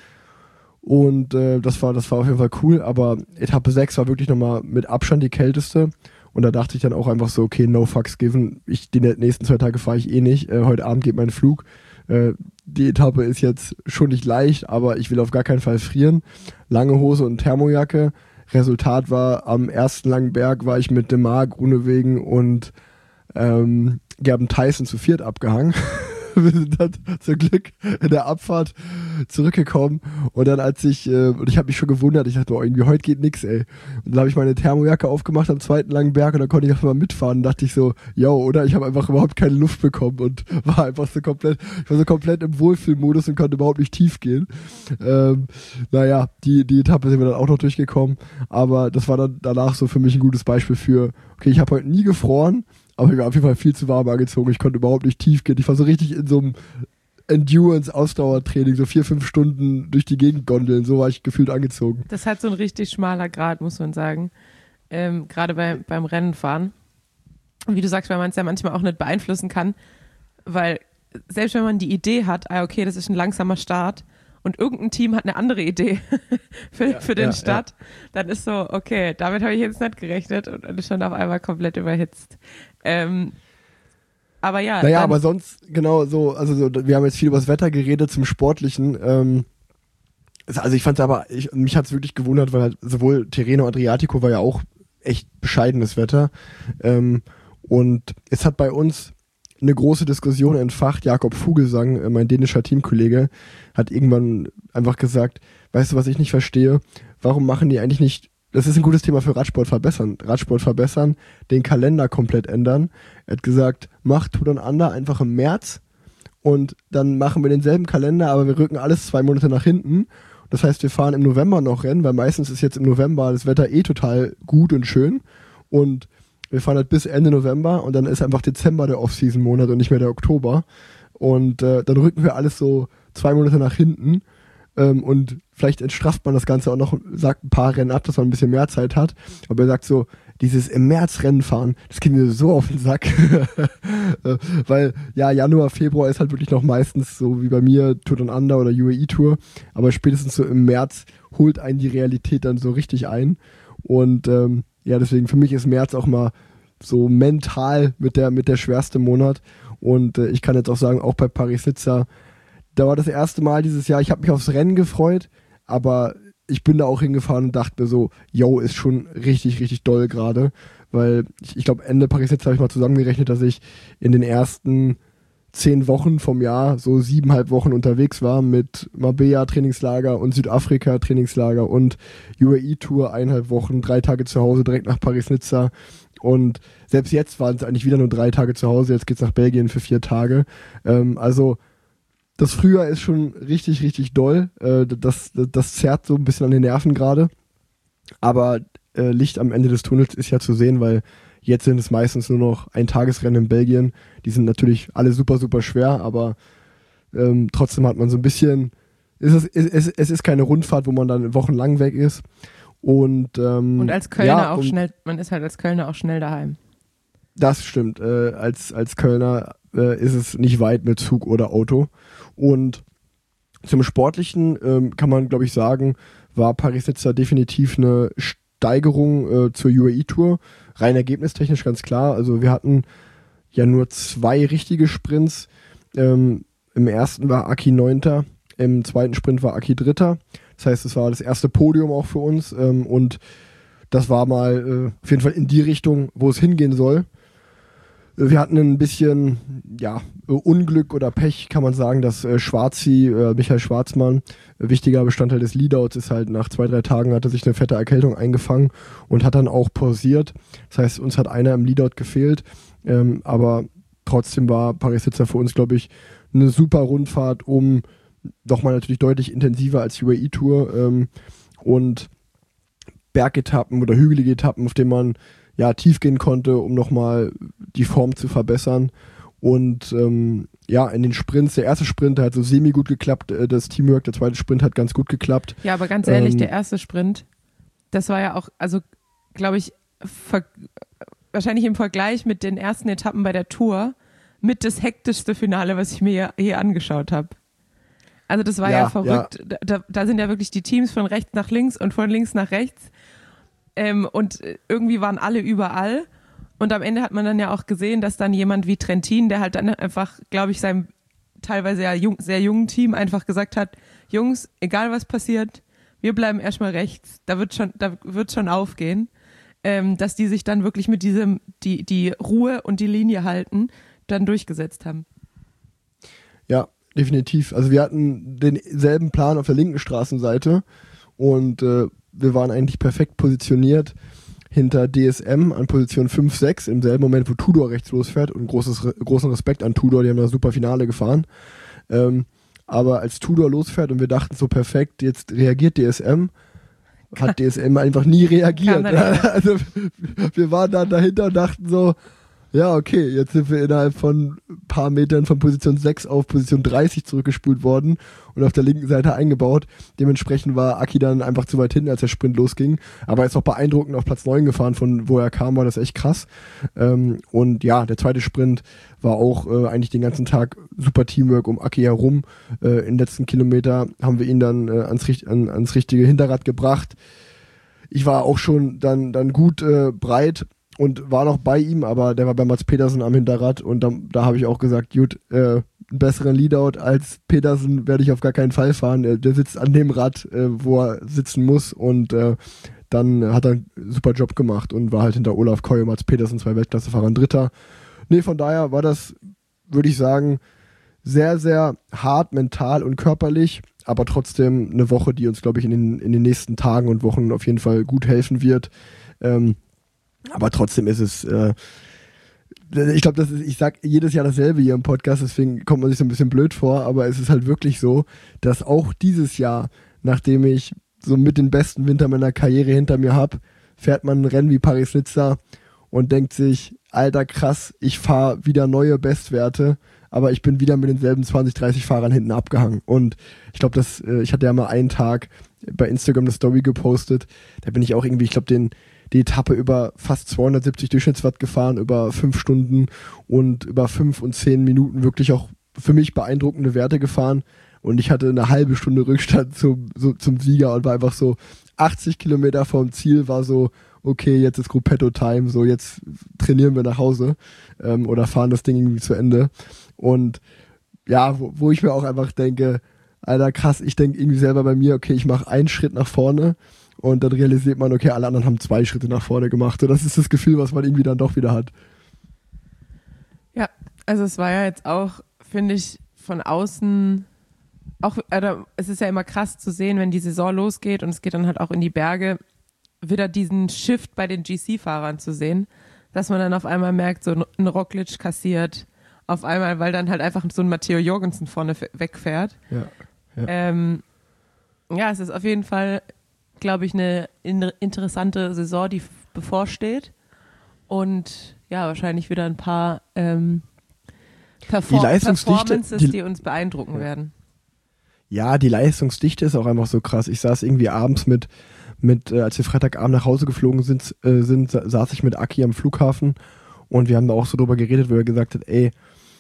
Und äh, das war das war auf jeden Fall cool, aber Etappe sechs war wirklich nochmal mit Abstand die kälteste. Und da dachte ich dann auch einfach so, okay, no fucks given. Ich, die nächsten zwei Tage fahre ich eh nicht. Äh, heute Abend geht mein Flug. Äh, die Etappe ist jetzt schon nicht leicht, aber ich will auf gar keinen Fall frieren. Lange Hose und Thermojacke. Resultat war, am ersten langen Berg war ich mit Demar, Grunewegen und ähm, Gerben Tyson zu viert abgehangen. Wir sind dann zum Glück in der Abfahrt zurückgekommen und dann als ich, äh, und ich habe mich schon gewundert, ich dachte, boah, irgendwie heute geht nix, ey. Und dann habe ich meine Thermojacke aufgemacht am zweiten langen Berg und dann konnte ich einfach mal mitfahren und dachte ich so, yo, oder? Ich habe einfach überhaupt keine Luft bekommen und war einfach so komplett, ich war so komplett im Wohlfühlmodus und konnte überhaupt nicht tief gehen. Ähm, naja, die, die Etappe sind wir dann auch noch durchgekommen, aber das war dann danach so für mich ein gutes Beispiel für, okay, ich habe heute nie gefroren, aber ich war auf jeden Fall viel zu warm angezogen. Ich konnte überhaupt nicht tief gehen. Ich war so richtig in so einem Endurance-Ausdauertraining, so vier, fünf Stunden durch die Gegend gondeln. So war ich gefühlt angezogen. das hat so ein richtig schmaler Grad, muss man sagen. Ähm, Gerade bei, beim Rennenfahren. Und wie du sagst, weil man es ja manchmal auch nicht beeinflussen kann, weil selbst wenn man die Idee hat, ah, okay, das ist ein langsamer Start und irgendein Team hat eine andere Idee für, Ja, für den ja, Start, ja. Dann ist so, okay, damit habe ich jetzt nicht gerechnet und dann ist schon auf einmal komplett überhitzt. Ähm, aber ja. Naja, dann, aber sonst, genau so, also so, wir haben jetzt viel über das Wetter geredet, zum Sportlichen. Ähm, also ich fand es aber, ich, mich hat es wirklich gewundert, weil halt sowohl Tirreno Adriatico war ja auch echt bescheidenes Wetter. Ähm, und es hat bei uns eine große Diskussion entfacht. Jakob Vogelsang, äh, mein dänischer Teamkollege, hat irgendwann einfach gesagt, weißt du, was ich nicht verstehe? Warum machen die eigentlich nicht, das ist ein gutes Thema für Radsport verbessern, Radsport verbessern, den Kalender komplett ändern. Er hat gesagt, macht Tour Down Under einfach im März und dann machen wir denselben Kalender, aber wir rücken alles zwei Monate nach hinten. Das heißt, wir fahren im November noch Rennen, weil meistens ist jetzt im November das Wetter eh total gut und schön und wir fahren halt bis Ende November und dann ist einfach Dezember der Off-Season-Monat und nicht mehr der Oktober. Und äh, dann rücken wir alles so zwei Monate nach hinten. Ähm, und vielleicht entstrafft man das Ganze auch noch, sagt ein paar Rennen ab, dass man ein bisschen mehr Zeit hat. Aber er sagt so, dieses im März Rennen fahren, das geht mir so auf den Sack. Weil ja, Januar, Februar ist halt wirklich noch meistens so wie bei mir Tour Down Under oder U A E-Tour. Aber spätestens so im März holt einen die Realität dann so richtig ein. Und ähm, ja, deswegen für mich ist März auch mal so mental mit der mit der schwerste Monat und äh, ich kann jetzt auch sagen, auch bei Paris-Nizza, da war das erste Mal dieses Jahr, ich habe mich aufs Rennen gefreut, aber ich bin da auch hingefahren und dachte mir so, yo, ist schon richtig, richtig doll gerade, weil ich, ich glaube, Ende Paris-Nizza habe ich mal zusammengerechnet, dass ich in den ersten zehn Wochen vom Jahr so siebeneinhalb Wochen unterwegs war mit Marbella-Trainingslager und Südafrika-Trainingslager und U A E-Tour, eineinhalb Wochen, drei Tage zu Hause, direkt nach Paris-Nizza. Und selbst jetzt waren es eigentlich wieder nur drei Tage zu Hause, jetzt geht's nach Belgien für vier Tage. Ähm, also das Frühjahr ist schon richtig, richtig doll. Äh, das, das, das zerrt so ein bisschen an den Nerven gerade. Aber äh, Licht am Ende des Tunnels ist ja zu sehen, weil jetzt sind es meistens nur noch ein Tagesrennen in Belgien. Die sind natürlich alle super, super schwer, aber ähm, trotzdem hat man so ein bisschen, ist es, es, es, es ist keine Rundfahrt, wo man dann wochenlang weg ist. Und, ähm, Und als Kölner ja, auch und schnell, man ist halt als Kölner auch schnell daheim. Das stimmt. Äh, als, als Kölner äh, ist es nicht weit mit Zug oder Auto. Und zum Sportlichen ähm, kann man, glaube ich, sagen, war Paris-Nizza definitiv eine Steigerung äh, zur U A E-Tour. Rein ergebnistechnisch ganz klar. Also wir hatten ja nur zwei richtige Sprints. Ähm, Im ersten war Aki Neunter, im zweiten Sprint war Aki Dritter. Das heißt, es war das erste Podium auch für uns. Ähm, und das war mal äh, auf jeden Fall in die Richtung, wo es hingehen soll. Wir hatten ein bisschen ja, Unglück oder Pech, kann man sagen, dass äh, Schwarzi, äh, Michael Schwarzmann, äh, wichtiger Bestandteil des Leadouts, ist halt nach zwei, drei Tagen hat er sich eine fette Erkältung eingefangen und hat dann auch pausiert. Das heißt, uns hat einer im Leadout gefehlt, ähm, aber trotzdem war Paris-Nizza für uns, glaube ich, eine super Rundfahrt, um doch mal natürlich deutlich intensiver als U A E-Tour ähm, und Bergetappen oder hügelige Etappen, auf denen man ja, tief gehen konnte, um nochmal die Form zu verbessern. Und ähm, ja, in den Sprints, der erste Sprint der hat so semi gut geklappt, äh, das Teamwork, der zweite Sprint hat ganz gut geklappt. Ja, aber ganz ehrlich, ähm, der erste Sprint, das war ja auch, also glaube ich, ver- wahrscheinlich im Vergleich mit den ersten Etappen bei der Tour mit das hektischste Finale, was ich mir hier, hier angeschaut habe. Also das war ja, ja verrückt. Ja. Da, da sind ja wirklich die Teams von rechts nach links und von links nach rechts. Ähm, und irgendwie waren alle überall. Und am Ende hat man dann ja auch gesehen, dass dann jemand wie Trentin, der halt dann einfach, glaube ich, seinem teilweise ja jung, sehr jungen Team einfach gesagt hat, Jungs, egal was passiert, wir bleiben erstmal rechts, da wird schon, da wird schon aufgehen, ähm, dass die sich dann wirklich mit diesem, die, die Ruhe und die Linie halten, dann durchgesetzt haben. Ja, definitiv. Also wir hatten denselben Plan auf der linken Straßenseite und äh, wir waren eigentlich perfekt positioniert hinter D S M an Position fünf, sechs, im selben Moment, wo Tudor rechts losfährt, und großes, großen Respekt an Tudor, die haben da super Finale gefahren. Ähm, aber als Tudor losfährt und wir dachten so, perfekt, jetzt reagiert D S M, hat D S M einfach nie reagiert. Also wir waren dann dahinter und dachten so, ja, okay, jetzt sind wir innerhalb von ein paar Metern von Position sechs auf Position dreißig zurückgespult worden und auf der linken Seite eingebaut. Dementsprechend war Aki dann einfach zu weit hinten, als der Sprint losging. Aber er ist auch beeindruckend auf Platz neun gefahren, von wo er kam, war das echt krass. Ähm, und ja, der zweite Sprint war auch äh, eigentlich den ganzen Tag super Teamwork um Aki herum. Äh, in den letzten Kilometer haben wir ihn dann äh, ans, an, ans richtige Hinterrad gebracht. Ich war auch schon dann, dann gut äh, breit und war noch bei ihm, aber der war bei Mats Pedersen am Hinterrad und da, da habe ich auch gesagt, gut, äh, einen besseren Leadout als Pedersen werde ich auf gar keinen Fall fahren. Äh, der sitzt an dem Rad, äh, wo er sitzen muss, und äh, dann hat er einen super Job gemacht und war halt hinter Olaf Koy und Mats Pedersen, zwei Weltklassefahrern, Dritter. Nee, von daher war das, würde ich sagen, sehr, sehr hart mental und körperlich, aber trotzdem eine Woche, die uns, glaube ich, in den, in den nächsten Tagen und Wochen auf jeden Fall gut helfen wird. Ähm, Aber trotzdem ist es, äh, ich glaube, das ist, ich sag jedes Jahr dasselbe hier im Podcast, deswegen kommt man sich so ein bisschen blöd vor, aber es ist halt wirklich so, dass auch dieses Jahr, nachdem ich so mit den besten Winter meiner Karriere hinter mir habe, fährt man ein Rennen wie Paris-Nizza und denkt sich, alter krass, ich fahre wieder neue Bestwerte, aber ich bin wieder mit denselben zwanzig, dreißig Fahrern hinten abgehangen. Und ich glaube, dass äh, ich hatte ja mal einen Tag bei Instagram eine Story gepostet, da bin ich auch irgendwie, ich glaube, den die Etappe über fast zweihundertsiebzig Durchschnittswatt gefahren, über fünf Stunden und über fünf und zehn Minuten wirklich auch für mich beeindruckende Werte gefahren. Und ich hatte eine halbe Stunde Rückstand zum, so, zum Sieger und war einfach so achtzig Kilometer vom Ziel, war so, okay, jetzt ist Gruppetto-Time, so jetzt trainieren wir nach Hause ähm, oder fahren das Ding irgendwie zu Ende. Und ja, wo, wo ich mir auch einfach denke, Alter, krass, ich denke irgendwie selber bei mir, okay, ich mache einen Schritt nach vorne und dann realisiert man, okay, alle anderen haben zwei Schritte nach vorne gemacht. Und das ist das Gefühl, was man irgendwie dann doch wieder hat. Ja, also es war ja jetzt auch, finde ich, von außen auch, also es ist ja immer krass zu sehen, wenn die Saison losgeht und es geht dann halt auch in die Berge, wieder diesen Shift bei den G C-Fahrern zu sehen, dass man dann auf einmal merkt, so ein Roglic kassiert, auf einmal, weil dann halt einfach so ein Matteo Jorgensen vorne f- wegfährt. Ja, ja. Ähm, ja, es ist auf jeden Fall, glaube ich, eine in- interessante Saison, die f- bevorsteht und ja, wahrscheinlich wieder ein paar ähm, Perform- Die Leistungsdichte- Performances, die- die uns beeindrucken Ja. werden. Ja, die Leistungsdichte ist auch einfach so krass. Ich saß irgendwie abends mit mit, äh, als wir Freitagabend nach Hause geflogen sind, äh, sind, sa- saß ich mit Aki am Flughafen und wir haben da auch so drüber geredet, wo er gesagt hat, ey,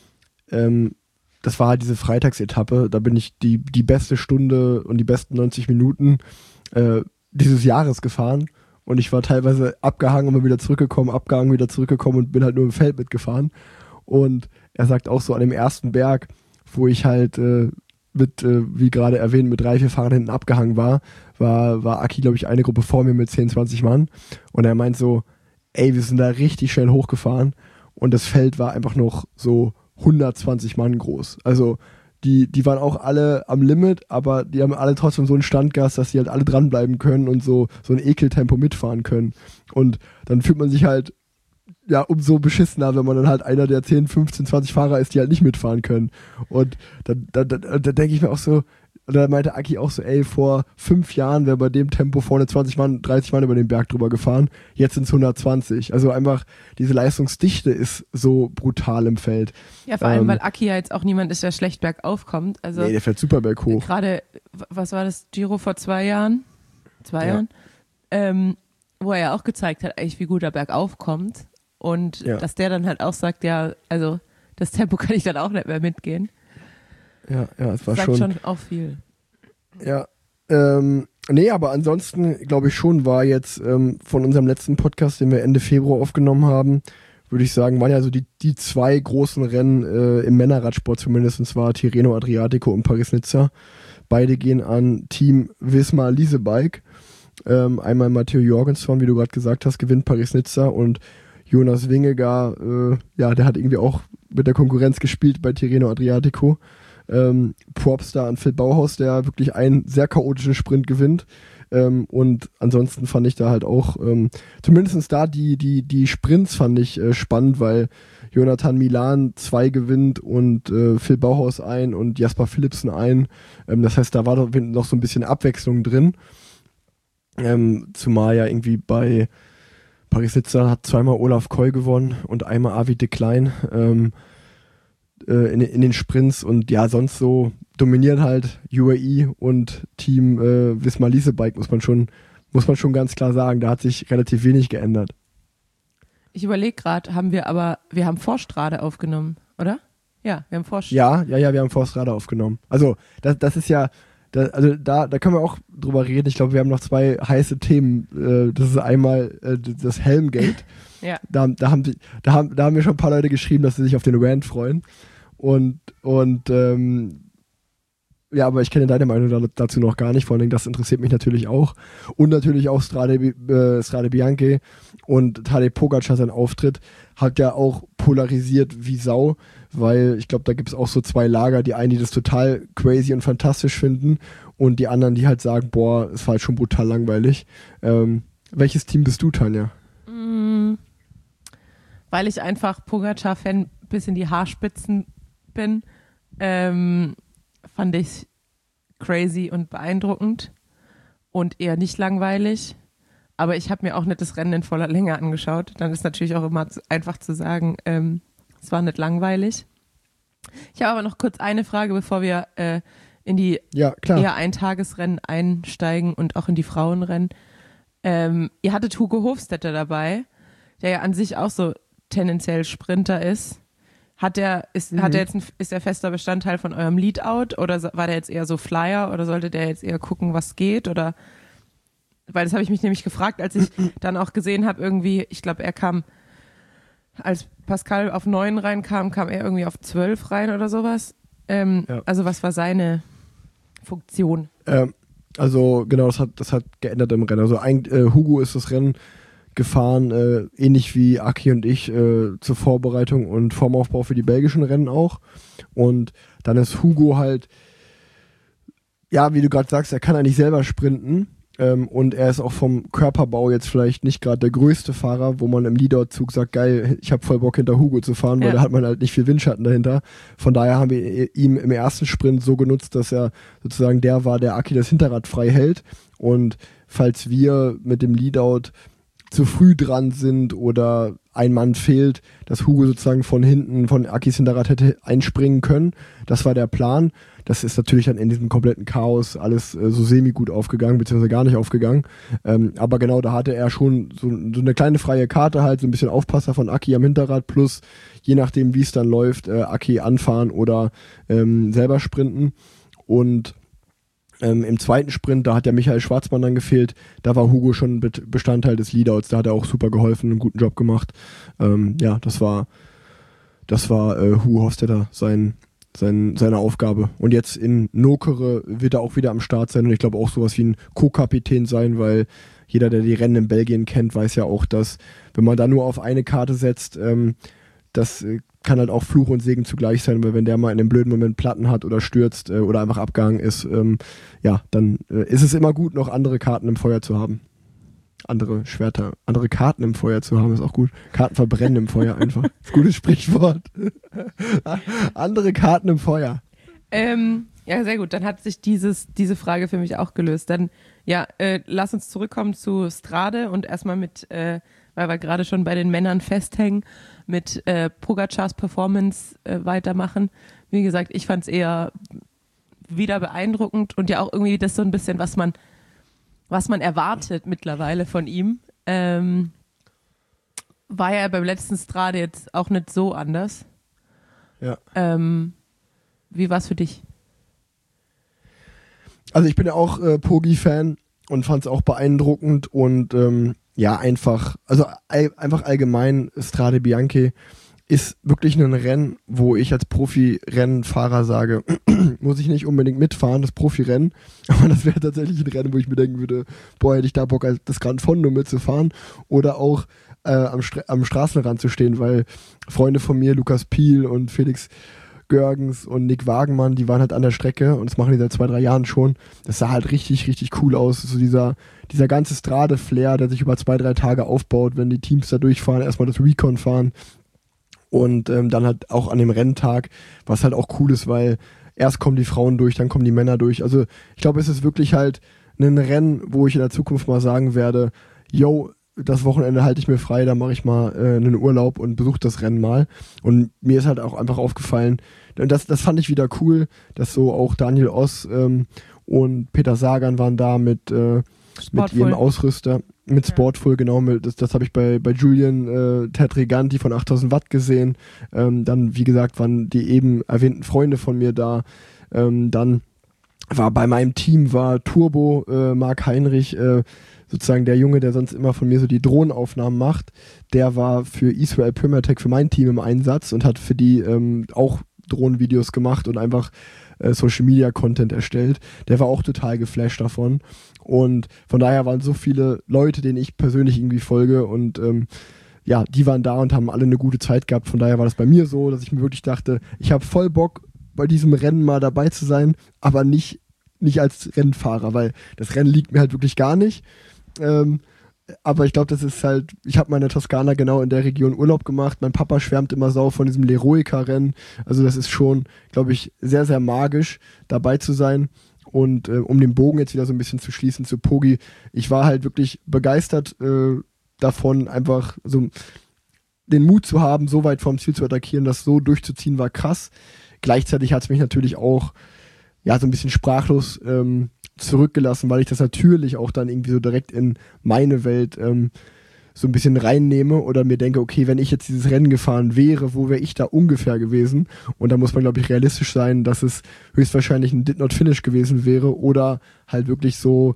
ähm, das war halt diese Freitagsetappe, da bin ich die, die beste Stunde und die besten neunzig Minuten äh, dieses Jahres gefahren und ich war teilweise abgehangen und bin wieder zurückgekommen, abgehangen, wieder zurückgekommen und bin halt nur im Feld mitgefahren. Und er sagt auch so an dem ersten Berg, wo ich halt äh, mit, äh, wie gerade erwähnt, mit drei, vier Fahrern hinten abgehangen war, war, war Aki, glaube ich, eine Gruppe vor mir mit zehn, zwanzig Mann. Und er meint so, ey, wir sind da richtig schnell hochgefahren und das Feld war einfach noch so hundertzwanzig Mann groß. Also die, die waren auch alle am Limit, aber die haben alle trotzdem so einen Standgas, dass die halt alle dranbleiben können und so, so ein Ekeltempo mitfahren können. Und dann fühlt man sich halt ja umso beschissener, wenn man dann halt einer der zehn, fünfzehn, zwanzig Fahrer ist, die halt nicht mitfahren können. Und dann, dann, dann, dann denke ich mir auch so, und da meinte Aki auch so, ey, vor fünf Jahren wäre bei dem Tempo vorne zwanzig Mann, dreißig Mann über den Berg drüber gefahren, jetzt sind es hundertzwanzig. Also einfach, diese Leistungsdichte ist so brutal im Feld. Ja, vor allem, Ähm, weil Aki ja jetzt auch niemand ist, der schlecht bergauf kommt. Also Nee, der fährt super berghoch. gerade, w- was war das, Giro vor zwei Jahren? Zwei Ja. Jahren? Ähm, wo er ja auch gezeigt hat, eigentlich, wie gut er bergauf kommt. Und Ja. dass der dann halt auch sagt, ja, also das Tempo kann ich dann auch nicht mehr mitgehen. Ja, ja, es war Sagt schon. schon auch viel. Ja. Ähm, nee, aber ansonsten glaube ich schon, war jetzt ähm, von unserem letzten Podcast, den wir Ende Februar aufgenommen haben, würde ich sagen, waren ja so die, die zwei großen Rennen äh, im Männerradsport zumindest, und zwar Tirreno Adriatico und Paris-Nizza. Beide gehen an Team Visma Leasebike. Ähm, einmal Matteo Jorgensen, wie du gerade gesagt hast, gewinnt Paris-Nizza und Jonas Wingegaard, äh, ja, der hat irgendwie auch mit der Konkurrenz gespielt bei Tirreno Adriatico. Ähm, Props da an Phil Bauhaus, der wirklich einen sehr chaotischen Sprint gewinnt. Ähm, und ansonsten fand ich da halt auch, ähm, zumindest da die, die, die Sprints fand ich äh, spannend, weil Jonathan Milan zwei gewinnt und äh, Phil Bauhaus ein und Jasper Philipsen ein. Ähm, das heißt, da war doch noch so ein bisschen Abwechslung drin. Ähm, zumal ja irgendwie bei Paris-Nizza hat zweimal Olaf Koy gewonnen und einmal Avi de Klein ähm, äh, in, in den Sprints und ja, sonst so dominiert halt U A E und Team äh, Visma Leasebike, muss man schon, muss man schon ganz klar sagen, da hat sich relativ wenig geändert. Ich überlege gerade, haben wir aber, wir haben Vorstrade aufgenommen, oder? Ja, wir haben Vorstrade. Ja, ja, ja, wir haben Forstrada aufgenommen. Also das, das ist ja, da, also da, da können wir auch drüber reden. Ich glaube, wir haben noch zwei heiße Themen. Äh, das ist einmal äh, das Helmgate. Ja. Da, da, haben, die- da, haben, da haben mir schon ein paar Leute geschrieben, dass sie sich auf den Rant freuen. Und, und ähm, ja, aber ich kenne deine Meinung da, dazu noch gar nicht. Vor allen Dingen, das interessiert mich natürlich auch. Und natürlich auch Strade, äh, Strade Bianche und Tadej Pogacar, sein Auftritt, hat ja auch polarisiert wie Sau, weil ich glaube, da gibt es auch so zwei Lager. Die einen, die das total crazy und fantastisch finden und die anderen, die halt sagen, boah, es war halt schon brutal langweilig. Ähm, welches Team bist du, Tanja? Mm, weil ich einfach Pogacar-Fan bis in die Haarspitzen bin, ähm, fand ich crazy und beeindruckend und eher nicht langweilig. Aber ich habe mir auch nicht das Rennen in voller Länge angeschaut. Dann ist natürlich auch immer zu, einfach zu sagen, ähm, es war nicht langweilig. Ich habe aber noch kurz eine Frage, bevor wir äh, in die Ja, klar. eher Eintagesrennen einsteigen und auch in die Frauenrennen. Ähm, ihr hattet Hugo Hofstetter dabei, der ja an sich auch so tendenziell Sprinter ist. Hat der, ist, Mhm. hat der jetzt ein, ist der fester Bestandteil von eurem Leadout oder so- war der jetzt eher so Flyer oder sollte der jetzt eher gucken, was geht? Oder weil das habe ich mich nämlich gefragt, als ich dann auch gesehen habe, irgendwie, ich glaube, er kam, als Pascal auf neun reinkam, kam er irgendwie auf zwölf rein oder sowas. Ähm, Ja. Also was war seine Funktion? Ähm, Also genau, das hat, das hat geändert im Rennen. Also eigentlich, äh, Hugo ist das Rennen gefahren, äh, ähnlich wie Aki und ich äh, zur Vorbereitung und Formaufbau für die belgischen Rennen auch. Und dann ist Hugo halt, ja, wie du gerade sagst, er kann eigentlich selber sprinten. Ähm, und er ist auch vom Körperbau jetzt vielleicht nicht gerade der größte Fahrer, wo man im Leadout-Zug sagt, geil, ich habe voll Bock hinter Hugo zu fahren, weil ja. da hat man halt nicht viel Windschatten dahinter. Von daher haben wir ihn im ersten Sprint so genutzt, dass er sozusagen der war, der Aki das Hinterrad frei hält. Und falls wir mit dem Leadout zu früh dran sind oder ein Mann fehlt, dass Hugo sozusagen von hinten, von Akis Hinterrad hätte einspringen können. Das war der Plan. Das ist natürlich dann in diesem kompletten Chaos alles äh, so semi-gut aufgegangen, beziehungsweise gar nicht aufgegangen. Ähm, aber genau, da hatte er schon so, so eine kleine freie Karte halt, so ein bisschen Aufpasser von Aki am Hinterrad, plus je nachdem, wie es dann läuft, äh, Aki anfahren oder ähm, selber sprinten. Und Ähm, im zweiten Sprint, da hat der Michael Schwarzmann dann gefehlt, da war Hugo schon Be- Bestandteil des Leadouts, da hat er auch super geholfen, einen guten Job gemacht. Ähm, ja, das war das war äh, Hugo Hofstetter sein, sein, seine Aufgabe. Und jetzt in Nokere wird er auch wieder am Start sein und ich glaube auch sowas wie ein Co-Kapitän sein, weil jeder, der die Rennen in Belgien kennt, weiß ja auch, dass wenn man da nur auf eine Karte setzt, ähm, das äh, kann halt auch Fluch und Segen zugleich sein, weil wenn der mal in einem blöden Moment Platten hat oder stürzt äh, oder einfach abgehangen ist, ähm, ja, dann äh, ist es immer gut, noch andere Karten im Feuer zu haben. Andere Schwerter, andere Karten im Feuer zu haben, ist auch gut. Karten verbrennen im Feuer einfach. Das ist ein gutes Sprichwort. Andere Karten im Feuer. Ähm, ja, sehr gut. Dann hat sich dieses, diese Frage für mich auch gelöst. Dann, ja, äh, lass uns zurückkommen zu Strade und erstmal mit, äh, weil wir gerade schon bei den Männern festhängen, mit äh, Pogacars Performance äh, weitermachen. Wie gesagt, ich fand es eher wieder beeindruckend und ja auch irgendwie das so ein bisschen, was man, was man erwartet mittlerweile von ihm. Ähm, war ja beim letzten Strade jetzt auch nicht so anders. Ja. Ähm, wie war es für dich? Also ich bin ja auch äh, Pogi-Fan und fand es auch beeindruckend und ähm, ja, einfach, also all, einfach allgemein, Strade Bianche ist wirklich ein Rennen, wo ich als Profi-Rennfahrer sage, muss ich nicht unbedingt mitfahren, das Profirennen, aber das wäre tatsächlich ein Rennen, wo ich mir denken würde, boah, hätte ich da Bock, das Gran Fondo mitzufahren oder auch äh, am, Stra- am Straßenrand zu stehen, weil Freunde von mir, Lukas Piel und Felix Görgens und Nick Wagenmann, die waren halt an der Strecke und das machen die seit zwei, drei Jahren schon. Das sah halt richtig, richtig cool aus. So dieser, dieser ganze Strade-Flair, der sich über zwei, drei Tage aufbaut, wenn die Teams da durchfahren, erstmal das Recon fahren und ähm, dann halt auch an dem Renntag, was halt auch cool ist, weil erst kommen die Frauen durch, dann kommen die Männer durch. Also ich glaube, es ist wirklich halt ein Rennen, wo ich in der Zukunft mal sagen werde, yo, das Wochenende halte ich mir frei, da mache ich mal äh, einen Urlaub und besuche das Rennen mal. Und mir ist halt auch einfach aufgefallen, und das, das fand ich wieder cool, dass so auch Daniel Oss ähm, und Peter Sagan waren da mit, äh, mit ihrem Ausrüster, mit ja. Sportful, genau, mit, das, das habe ich bei, bei Julian äh, Tertriganti von achttausend Watt gesehen. Ähm, dann, wie gesagt, waren die eben erwähnten Freunde von mir da. Ähm, dann war bei meinem Team war Turbo, äh, Marc Heinrich, äh, sozusagen der Junge, der sonst immer von mir so die Drohnenaufnahmen macht, der war für Israel Premier Tech für mein Team im Einsatz und hat für die ähm, auch Drohnenvideos gemacht und einfach äh, Social Media Content erstellt. Der war auch total geflasht davon und von daher waren so viele Leute, denen ich persönlich irgendwie folge und ähm, ja, die waren da und haben alle eine gute Zeit gehabt. Von daher war das bei mir so, dass ich mir wirklich dachte, ich habe voll Bock, bei diesem Rennen mal dabei zu sein, aber nicht, nicht als Rennfahrer, weil das Rennen liegt mir halt wirklich gar nicht. Ähm, aber ich glaube, das ist halt, ich habe meine Toskana genau in der Region Urlaub gemacht. Mein Papa schwärmt immer sau von diesem Leroica-Rennen. Also das ist schon, glaube ich, sehr, sehr magisch, dabei zu sein. Und äh, um den Bogen jetzt wieder so ein bisschen zu schließen zu Pogi, ich war halt wirklich begeistert äh, davon, einfach so den Mut zu haben, so weit vom Ziel zu attackieren, das so durchzuziehen, war krass. Gleichzeitig hat es mich natürlich auch ja so ein bisschen sprachlos ähm, zurückgelassen, weil ich das natürlich auch dann irgendwie so direkt in meine Welt ähm, so ein bisschen reinnehme oder mir denke, okay, wenn ich jetzt dieses Rennen gefahren wäre, wo wäre ich da ungefähr gewesen? Und da muss man, glaube ich, realistisch sein, dass es höchstwahrscheinlich ein Did Not Finish gewesen wäre oder halt wirklich so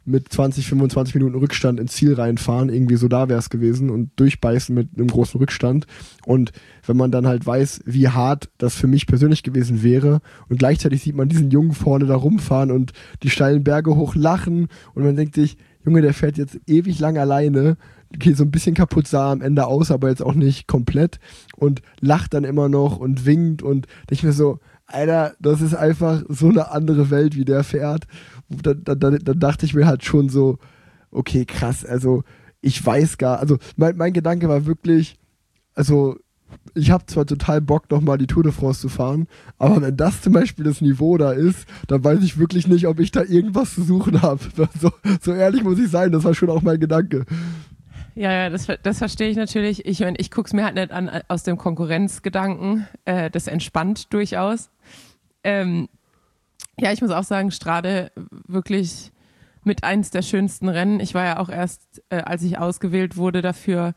mit zwanzig, fünfundzwanzig Minuten Rückstand ins Ziel reinfahren, irgendwie so da wäre es gewesen und durchbeißen mit einem großen Rückstand. Und wenn man dann halt weiß, wie hart das für mich persönlich gewesen wäre und gleichzeitig sieht man diesen Jungen vorne da rumfahren und die steilen Berge hoch lachen und man denkt sich, Junge, der fährt jetzt ewig lang alleine, okay, so ein bisschen kaputt sah am Ende aus, aber jetzt auch nicht komplett und lacht dann immer noch und winkt und ich mir so, Alter, das ist einfach so eine andere Welt, wie der fährt. Da, da, da, da dachte ich mir halt schon so, okay, krass, also ich weiß gar, also mein, mein Gedanke war wirklich, also ich habe zwar total Bock, nochmal die Tour de France zu fahren, aber wenn das zum Beispiel das Niveau da ist, dann weiß ich wirklich nicht, ob ich da irgendwas zu suchen habe. So, so ehrlich muss ich sein, das war schon auch mein Gedanke. Ja, ja, das, das verstehe ich natürlich. Ich, ich gucke es mir halt nicht an aus dem Konkurrenzgedanken. Äh, das entspannt durchaus. Ähm, ja, ich muss auch sagen, Strade wirklich mit eins der schönsten Rennen. Ich war ja auch erst, äh, als ich ausgewählt wurde dafür,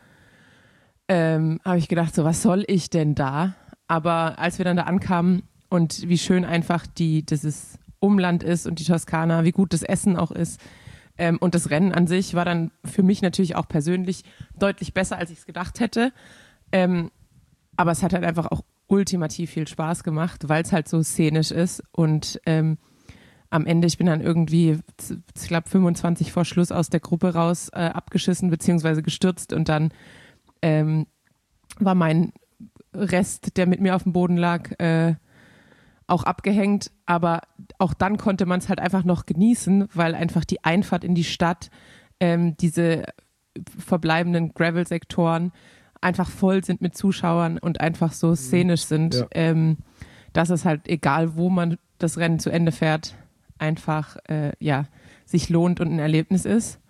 ähm, habe ich gedacht, so was soll ich denn da? Aber als wir dann da ankamen und wie schön einfach die, dieses Umland ist und die Toskana, wie gut das Essen auch ist, Ähm, und das Rennen an sich war dann für mich natürlich auch persönlich deutlich besser, als ich es gedacht hätte. Ähm, aber es hat halt einfach auch ultimativ viel Spaß gemacht, weil es halt so szenisch ist. Und ähm, am Ende, ich bin dann irgendwie, ich glaube, fünfundzwanzig vor Schluss aus der Gruppe raus äh, abgeschissen bzw. gestürzt. Und dann ähm, war mein Rest, der mit mir auf dem Boden lag, äh, auch abgehängt, aber auch dann konnte man es halt einfach noch genießen, weil einfach die Einfahrt in die Stadt, ähm, diese verbleibenden Gravel-Sektoren einfach voll sind mit Zuschauern und einfach so szenisch sind, ja. ähm, dass es halt, egal wo man das Rennen zu Ende fährt, einfach äh, ja, sich lohnt und ein Erlebnis ist.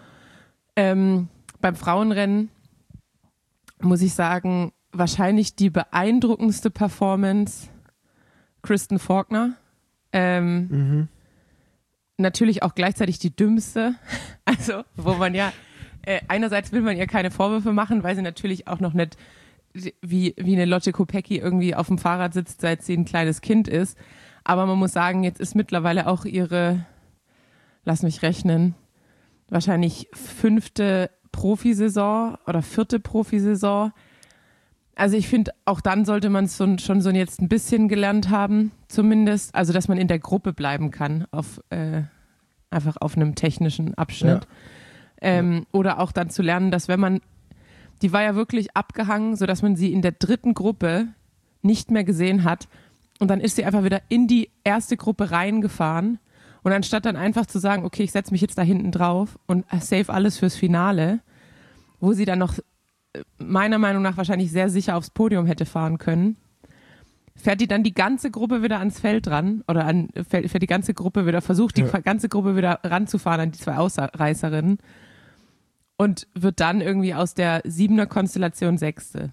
Ähm, beim Frauenrennen muss ich sagen, wahrscheinlich die beeindruckendste Performance Kristen Faulkner. Ähm, Mhm. Natürlich auch gleichzeitig die dümmste. Also, wo man ja, äh, einerseits will man ihr keine Vorwürfe machen, weil sie natürlich auch noch nicht wie, wie eine Lotte Kopecky irgendwie auf dem Fahrrad sitzt, seit sie ein kleines Kind ist. Aber man muss sagen, jetzt ist mittlerweile auch ihre, lass mich rechnen, wahrscheinlich fünfte Profisaison oder vierte Profisaison. Also ich finde, auch dann sollte man es so, schon so jetzt ein bisschen gelernt haben, zumindest. Also dass man in der Gruppe bleiben kann, auf, äh, einfach auf einem technischen Abschnitt. Ja. Ähm, oder auch dann zu lernen, dass wenn man, die war ja wirklich abgehangen, sodass man sie in der dritten Gruppe nicht mehr gesehen hat. Und dann ist sie einfach wieder in die erste Gruppe reingefahren. Und anstatt dann einfach zu sagen, okay, ich setze mich jetzt da hinten drauf und save alles fürs Finale, wo sie dann noch meiner Meinung nach wahrscheinlich sehr sicher aufs Podium hätte fahren können, fährt die dann die ganze Gruppe wieder ans Feld ran oder an, fährt, fährt die ganze Gruppe wieder, versucht die ja. ganze Gruppe wieder ranzufahren an die zwei Ausreißerinnen und wird dann irgendwie aus der Siebener Konstellation Sechste.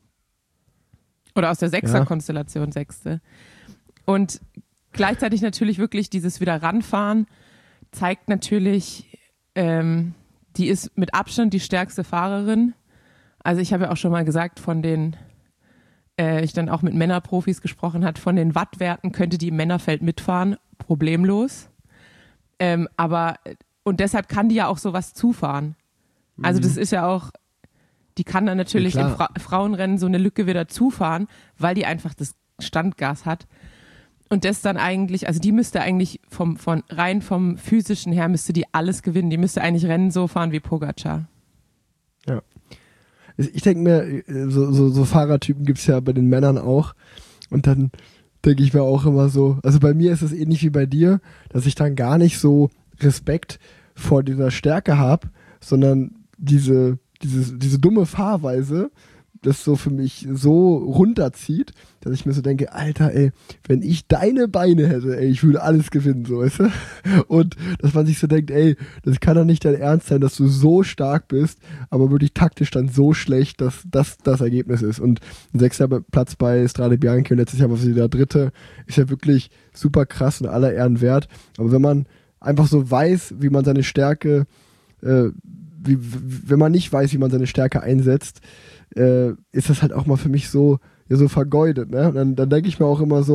Oder aus der Sechser Konstellation Sechste. Und gleichzeitig natürlich wirklich dieses wieder ranfahren zeigt natürlich, ähm, die ist mit Abstand die stärkste Fahrerin. Also ich habe ja auch schon mal gesagt, von den, äh, ich dann auch mit Männerprofis gesprochen hat, von den Wattwerten könnte die im Männerfeld mitfahren, problemlos. Ähm, aber, und deshalb kann die ja auch sowas zufahren. Also das ist ja auch, die kann dann natürlich ja, im Fra- Frauenrennen so eine Lücke wieder zufahren, weil die einfach das Standgas hat. Und das dann eigentlich, also die müsste eigentlich vom, von, rein vom Physischen her müsste die alles gewinnen. Die müsste eigentlich Rennen so fahren wie Pogacar. Ja. Ich denke mir, so, so, so Fahrertypen gibt es ja bei den Männern auch. Und dann denke ich mir auch immer so, also bei mir ist es ähnlich wie bei dir, dass ich dann gar nicht so Respekt vor dieser Stärke habe, sondern diese, diese, diese dumme Fahrweise, das so für mich so runterzieht, dass ich mir so denke, Alter, ey, wenn ich deine Beine hätte, ey, ich würde alles gewinnen, so, weißt du? Und dass man sich so denkt, ey, das kann doch nicht dein Ernst sein, dass du so stark bist, aber wirklich taktisch dann so schlecht, dass das das Ergebnis ist. Und ein sechster Platz bei Strade Bianchi und letztes Jahr war sie der dritte, ist ja wirklich super krass und aller Ehren wert. Aber wenn man einfach so weiß, wie man seine Stärke, äh, wie, wenn man nicht weiß, wie man seine Stärke einsetzt, äh, ist das halt auch mal für mich so, ja, so vergeudet, ne? Und dann, dann denke ich mir auch immer so,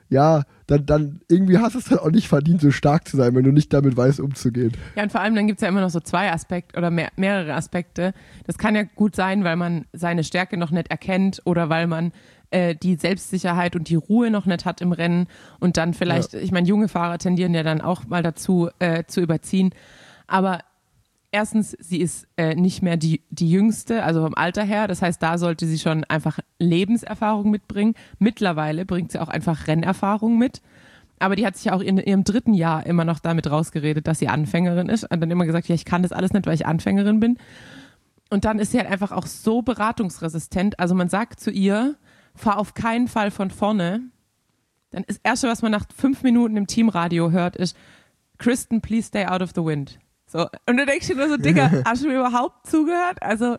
ja, dann, dann irgendwie hast du es dann auch nicht verdient, so stark zu sein, wenn du nicht damit weißt, umzugehen. Ja, und vor allem dann gibt es ja immer noch so zwei Aspekte oder mehr, mehrere Aspekte. Das kann ja gut sein, weil man seine Stärke noch nicht erkennt oder weil man äh, die Selbstsicherheit und die Ruhe noch nicht hat im Rennen und dann vielleicht, ja. ich meine, junge Fahrer tendieren ja dann auch mal dazu, äh, zu überziehen. Aber erstens, sie ist äh, nicht mehr die, die Jüngste, also vom Alter her. Das heißt, da sollte sie schon einfach Lebenserfahrung mitbringen. Mittlerweile bringt sie auch einfach Rennerfahrung mit. Aber die hat sich auch in ihrem dritten Jahr immer noch damit rausgeredet, dass sie Anfängerin ist. Und dann immer gesagt, ja, ich kann das alles nicht, weil ich Anfängerin bin. Und dann ist sie halt einfach auch so beratungsresistent. Also man sagt zu ihr, fahr auf keinen Fall von vorne. Dann ist das Erste, was man nach fünf Minuten im Teamradio hört, ist, Kristen, please stay out of the wind. So. Und du denkst dir nur so, Digga, hast du mir überhaupt zugehört? Also,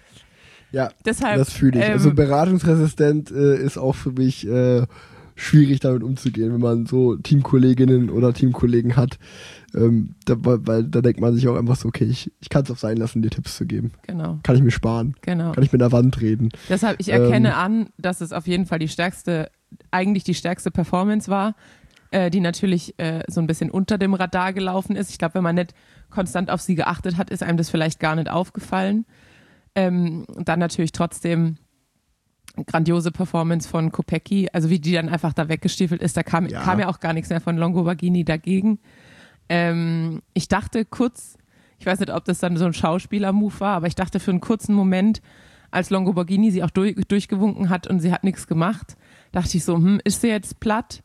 ja, deshalb, das fühle ich. Ähm, also beratungsresistent äh, ist auch für mich äh, schwierig, damit umzugehen, wenn man so Teamkolleginnen oder Teamkollegen hat. Ähm, da, weil da denkt man sich auch einfach so, okay, ich, ich kann es auch sein lassen, dir Tipps zu geben. Genau. Kann ich mir sparen. Genau. Kann ich mit der Wand reden. Deshalb, ich erkenne ähm, an, dass es auf jeden Fall die stärkste, eigentlich die stärkste Performance war, äh, die natürlich äh, so ein bisschen unter dem Radar gelaufen ist. Ich glaube, wenn man nicht konstant auf sie geachtet hat, ist einem das vielleicht gar nicht aufgefallen. Ähm, dann natürlich trotzdem grandiose Performance von Kopecky, also wie die dann einfach da weggestiefelt ist, da kam ja, kam ja auch gar nichts mehr von Longoborghini dagegen. Ähm, ich dachte kurz, ich weiß nicht, ob das dann so ein Schauspieler-Move war, aber ich dachte für einen kurzen Moment, als Longoborghini sie auch durch, durchgewunken hat und sie hat nichts gemacht, dachte ich so, hm, ist sie jetzt platt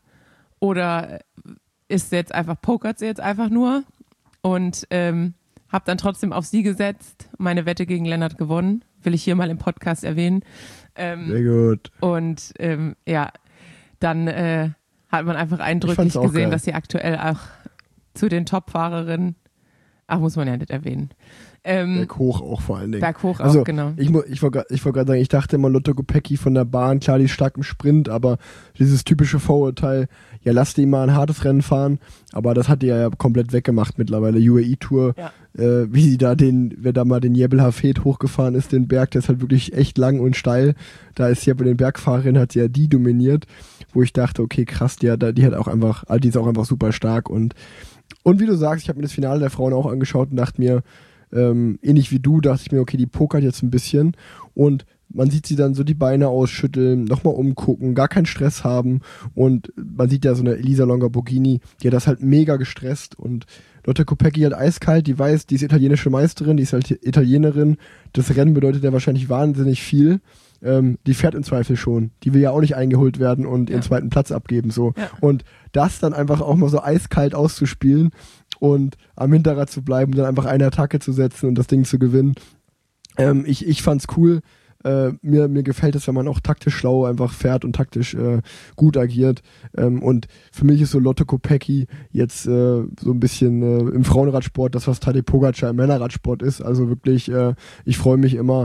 oder ist sie jetzt einfach, pokert sie jetzt einfach nur? Und ähm, habe dann trotzdem auf sie gesetzt, meine Wette gegen Lennart gewonnen, will ich hier mal im Podcast erwähnen. Ähm, Sehr gut. Und ähm, ja, dann äh, hat man einfach eindrücklich gesehen, geil. dass sie aktuell auch zu den Top-Fahrerinnen, ach, muss man ja nicht erwähnen. Ähm, Berghoch auch vor allen Dingen. Berghoch auch, also, genau. Ich, ich wollte ich wollt gerade sagen, ich dachte immer, Lotte Kopecky von der Bahn, klar, die ist stark im Sprint, aber dieses typische Vorurteil, ja, lass die mal ein hartes Rennen fahren, aber das hat die ja komplett weggemacht mittlerweile. U A E-Tour, ja. äh, wie sie da den, wer da mal den Jebel Hafed hochgefahren ist, den Berg, der ist halt wirklich echt lang und steil. Da ist sie ja bei den Bergfahrerinnen, hat sie ja die dominiert, wo ich dachte, okay, krass, die hat, die hat auch einfach, die ist auch einfach super stark und Und wie du sagst, ich habe mir das Finale der Frauen auch angeschaut und dachte mir, ähm, ähnlich wie du, dachte ich mir, okay, die pokert jetzt ein bisschen und man sieht sie dann so die Beine ausschütteln, nochmal umgucken, gar keinen Stress haben und man sieht ja so eine Elisa Longoborghini, die hat das halt mega gestresst und Lotte Kopecky halt eiskalt, die weiß, die ist italienische Meisterin, die ist halt Italienerin, das Rennen bedeutet ja wahrscheinlich wahnsinnig viel. Ähm, die fährt im Zweifel schon. Die will ja auch nicht eingeholt werden und ja. ihren zweiten Platz abgeben. So. Ja. Und das dann einfach auch mal so eiskalt auszuspielen und am Hinterrad zu bleiben und dann einfach eine Attacke zu setzen und das Ding zu gewinnen. Ähm, ich, ich fand's cool. Äh, mir, mir gefällt es, wenn man auch taktisch schlau einfach fährt und taktisch äh, gut agiert. Ähm, und für mich ist so Lotte Kopecky jetzt äh, so ein bisschen äh, im Frauenradsport das, was Tadej Pogačar im Männerradsport ist. Also wirklich, äh, ich freue mich immer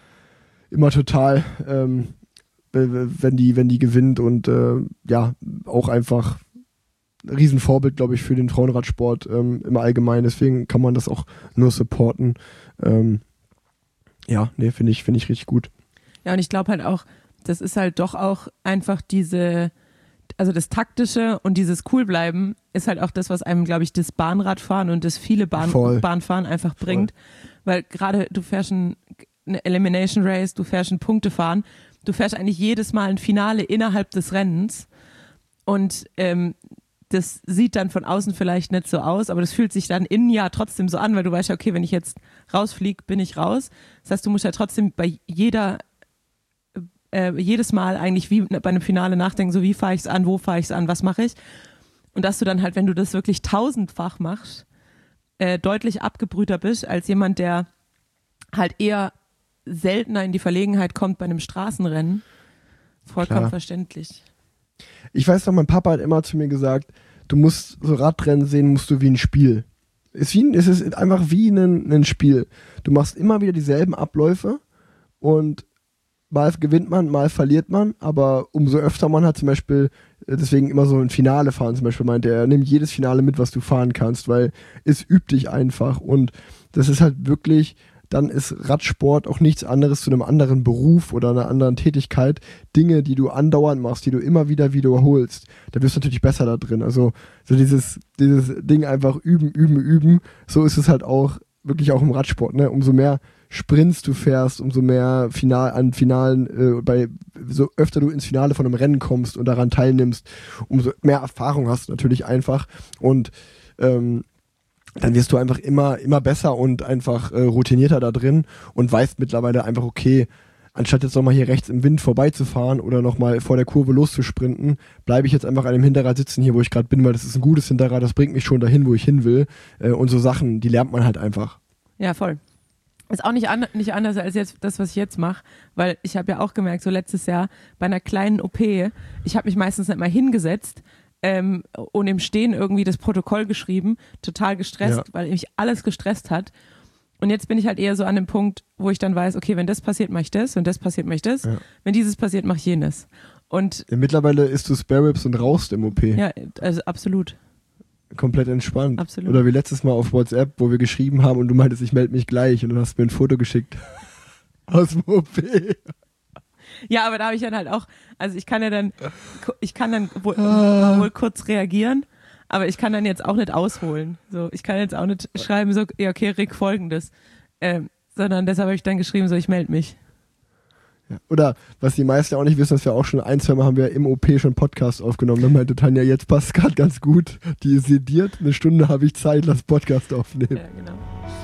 immer total, ähm, wenn die, wenn die gewinnt und äh, ja, auch einfach ein Riesenvorbild, glaube ich, für den Frauenradsport ähm, im Allgemeinen. Deswegen kann man das auch nur supporten. Ähm, ja, nee, finde ich, finde ich richtig gut. Ja, und ich glaube halt auch, das ist halt doch auch einfach diese, also das Taktische und dieses Coolbleiben ist halt auch das, was einem, glaube ich, das Bahnradfahren und das viele Bahn, Bahnfahren einfach bringt. Voll. Weil gerade du fährst ein eine Elimination Race, du fährst ein Punktefahren, du fährst eigentlich jedes Mal ein Finale innerhalb des Rennens und ähm, das sieht dann von außen vielleicht nicht so aus, aber das fühlt sich dann innen ja trotzdem so an, weil du weißt ja, okay, wenn ich jetzt rausfliege, bin ich raus. Das heißt, du musst ja trotzdem bei jeder, äh, jedes Mal eigentlich wie bei einem Finale nachdenken, so wie fahre ich es an, wo fahre ich es an, was mache ich? Und dass du dann halt, wenn du das wirklich tausendfach machst, äh, deutlich abgebrühter bist als jemand, der halt eher seltener in die Verlegenheit kommt bei einem Straßenrennen. Vollkommen Klar. verständlich. Ich weiß noch, mein Papa hat immer zu mir gesagt, du musst so Radrennen sehen, musst du wie ein Spiel. Es ist, wie ein, es ist einfach wie ein, ein Spiel. Du machst immer wieder dieselben Abläufe und mal gewinnt man, mal verliert man, aber umso öfter man hat zum Beispiel, deswegen immer so ein Finale fahren zum Beispiel, meinte er, nimm jedes Finale mit, was du fahren kannst, weil es übt dich einfach und das ist halt wirklich dann ist Radsport auch nichts anderes zu einem anderen Beruf oder einer anderen Tätigkeit. Dinge, die du andauernd machst, die du immer wieder wiederholst, da wirst du natürlich besser da drin. Also so dieses, dieses Ding einfach üben, üben, üben, so ist es halt auch wirklich auch im Radsport, ne? Umso mehr Sprints du fährst, umso mehr Final, an Finalen, äh, bei so öfter du ins Finale von einem Rennen kommst und daran teilnimmst, umso mehr Erfahrung hast du natürlich einfach und ähm, dann wirst du einfach immer, immer besser und einfach äh, routinierter da drin und weißt mittlerweile einfach, okay, anstatt jetzt nochmal hier rechts im Wind vorbeizufahren oder nochmal vor der Kurve loszusprinten, bleibe ich jetzt einfach an dem Hinterrad sitzen hier, wo ich gerade bin, weil das ist ein gutes Hinterrad, das bringt mich schon dahin, wo ich hin will. Äh, und so Sachen, die lernt man halt einfach. Ja, voll. Ist auch nicht, an, nicht anders als jetzt das, was ich jetzt mache, weil ich habe ja auch gemerkt, so letztes Jahr bei einer kleinen O P, ich habe mich meistens nicht mal hingesetzt, Ähm, und im Stehen irgendwie das Protokoll geschrieben, total gestresst, ja. weil mich alles gestresst hat. Und jetzt bin ich halt eher so an dem Punkt, wo ich dann weiß, okay, wenn das passiert, mache ich das, wenn das passiert, mache ich das, ja. wenn dieses passiert, mache ich jenes. Und ja, mittlerweile isst du Spare Ribs und rauchst im O P. Ja, also absolut. Komplett entspannt. Absolut. Oder wie letztes Mal auf WhatsApp, wo wir geschrieben haben und du meintest, ich melde mich gleich und dann hast du mir ein Foto geschickt aus dem O P. Ja, aber da habe ich dann halt auch, also ich kann ja dann, ich kann dann wohl, ah. wohl kurz reagieren, aber ich kann dann jetzt auch nicht ausholen. So, ich kann jetzt auch nicht schreiben, so, ja, okay, Rick, folgendes. Ähm, sondern deshalb habe ich dann geschrieben, so, ich melde mich. Ja. Oder, was die meisten auch nicht wissen, dass wir auch schon ein, zwei Mal haben wir im O P schon Podcast aufgenommen. Dann meinte Tanja, jetzt passt gerade ganz gut. Die ist sediert, eine Stunde habe ich Zeit, lass Podcast aufnehmen. Ja, genau.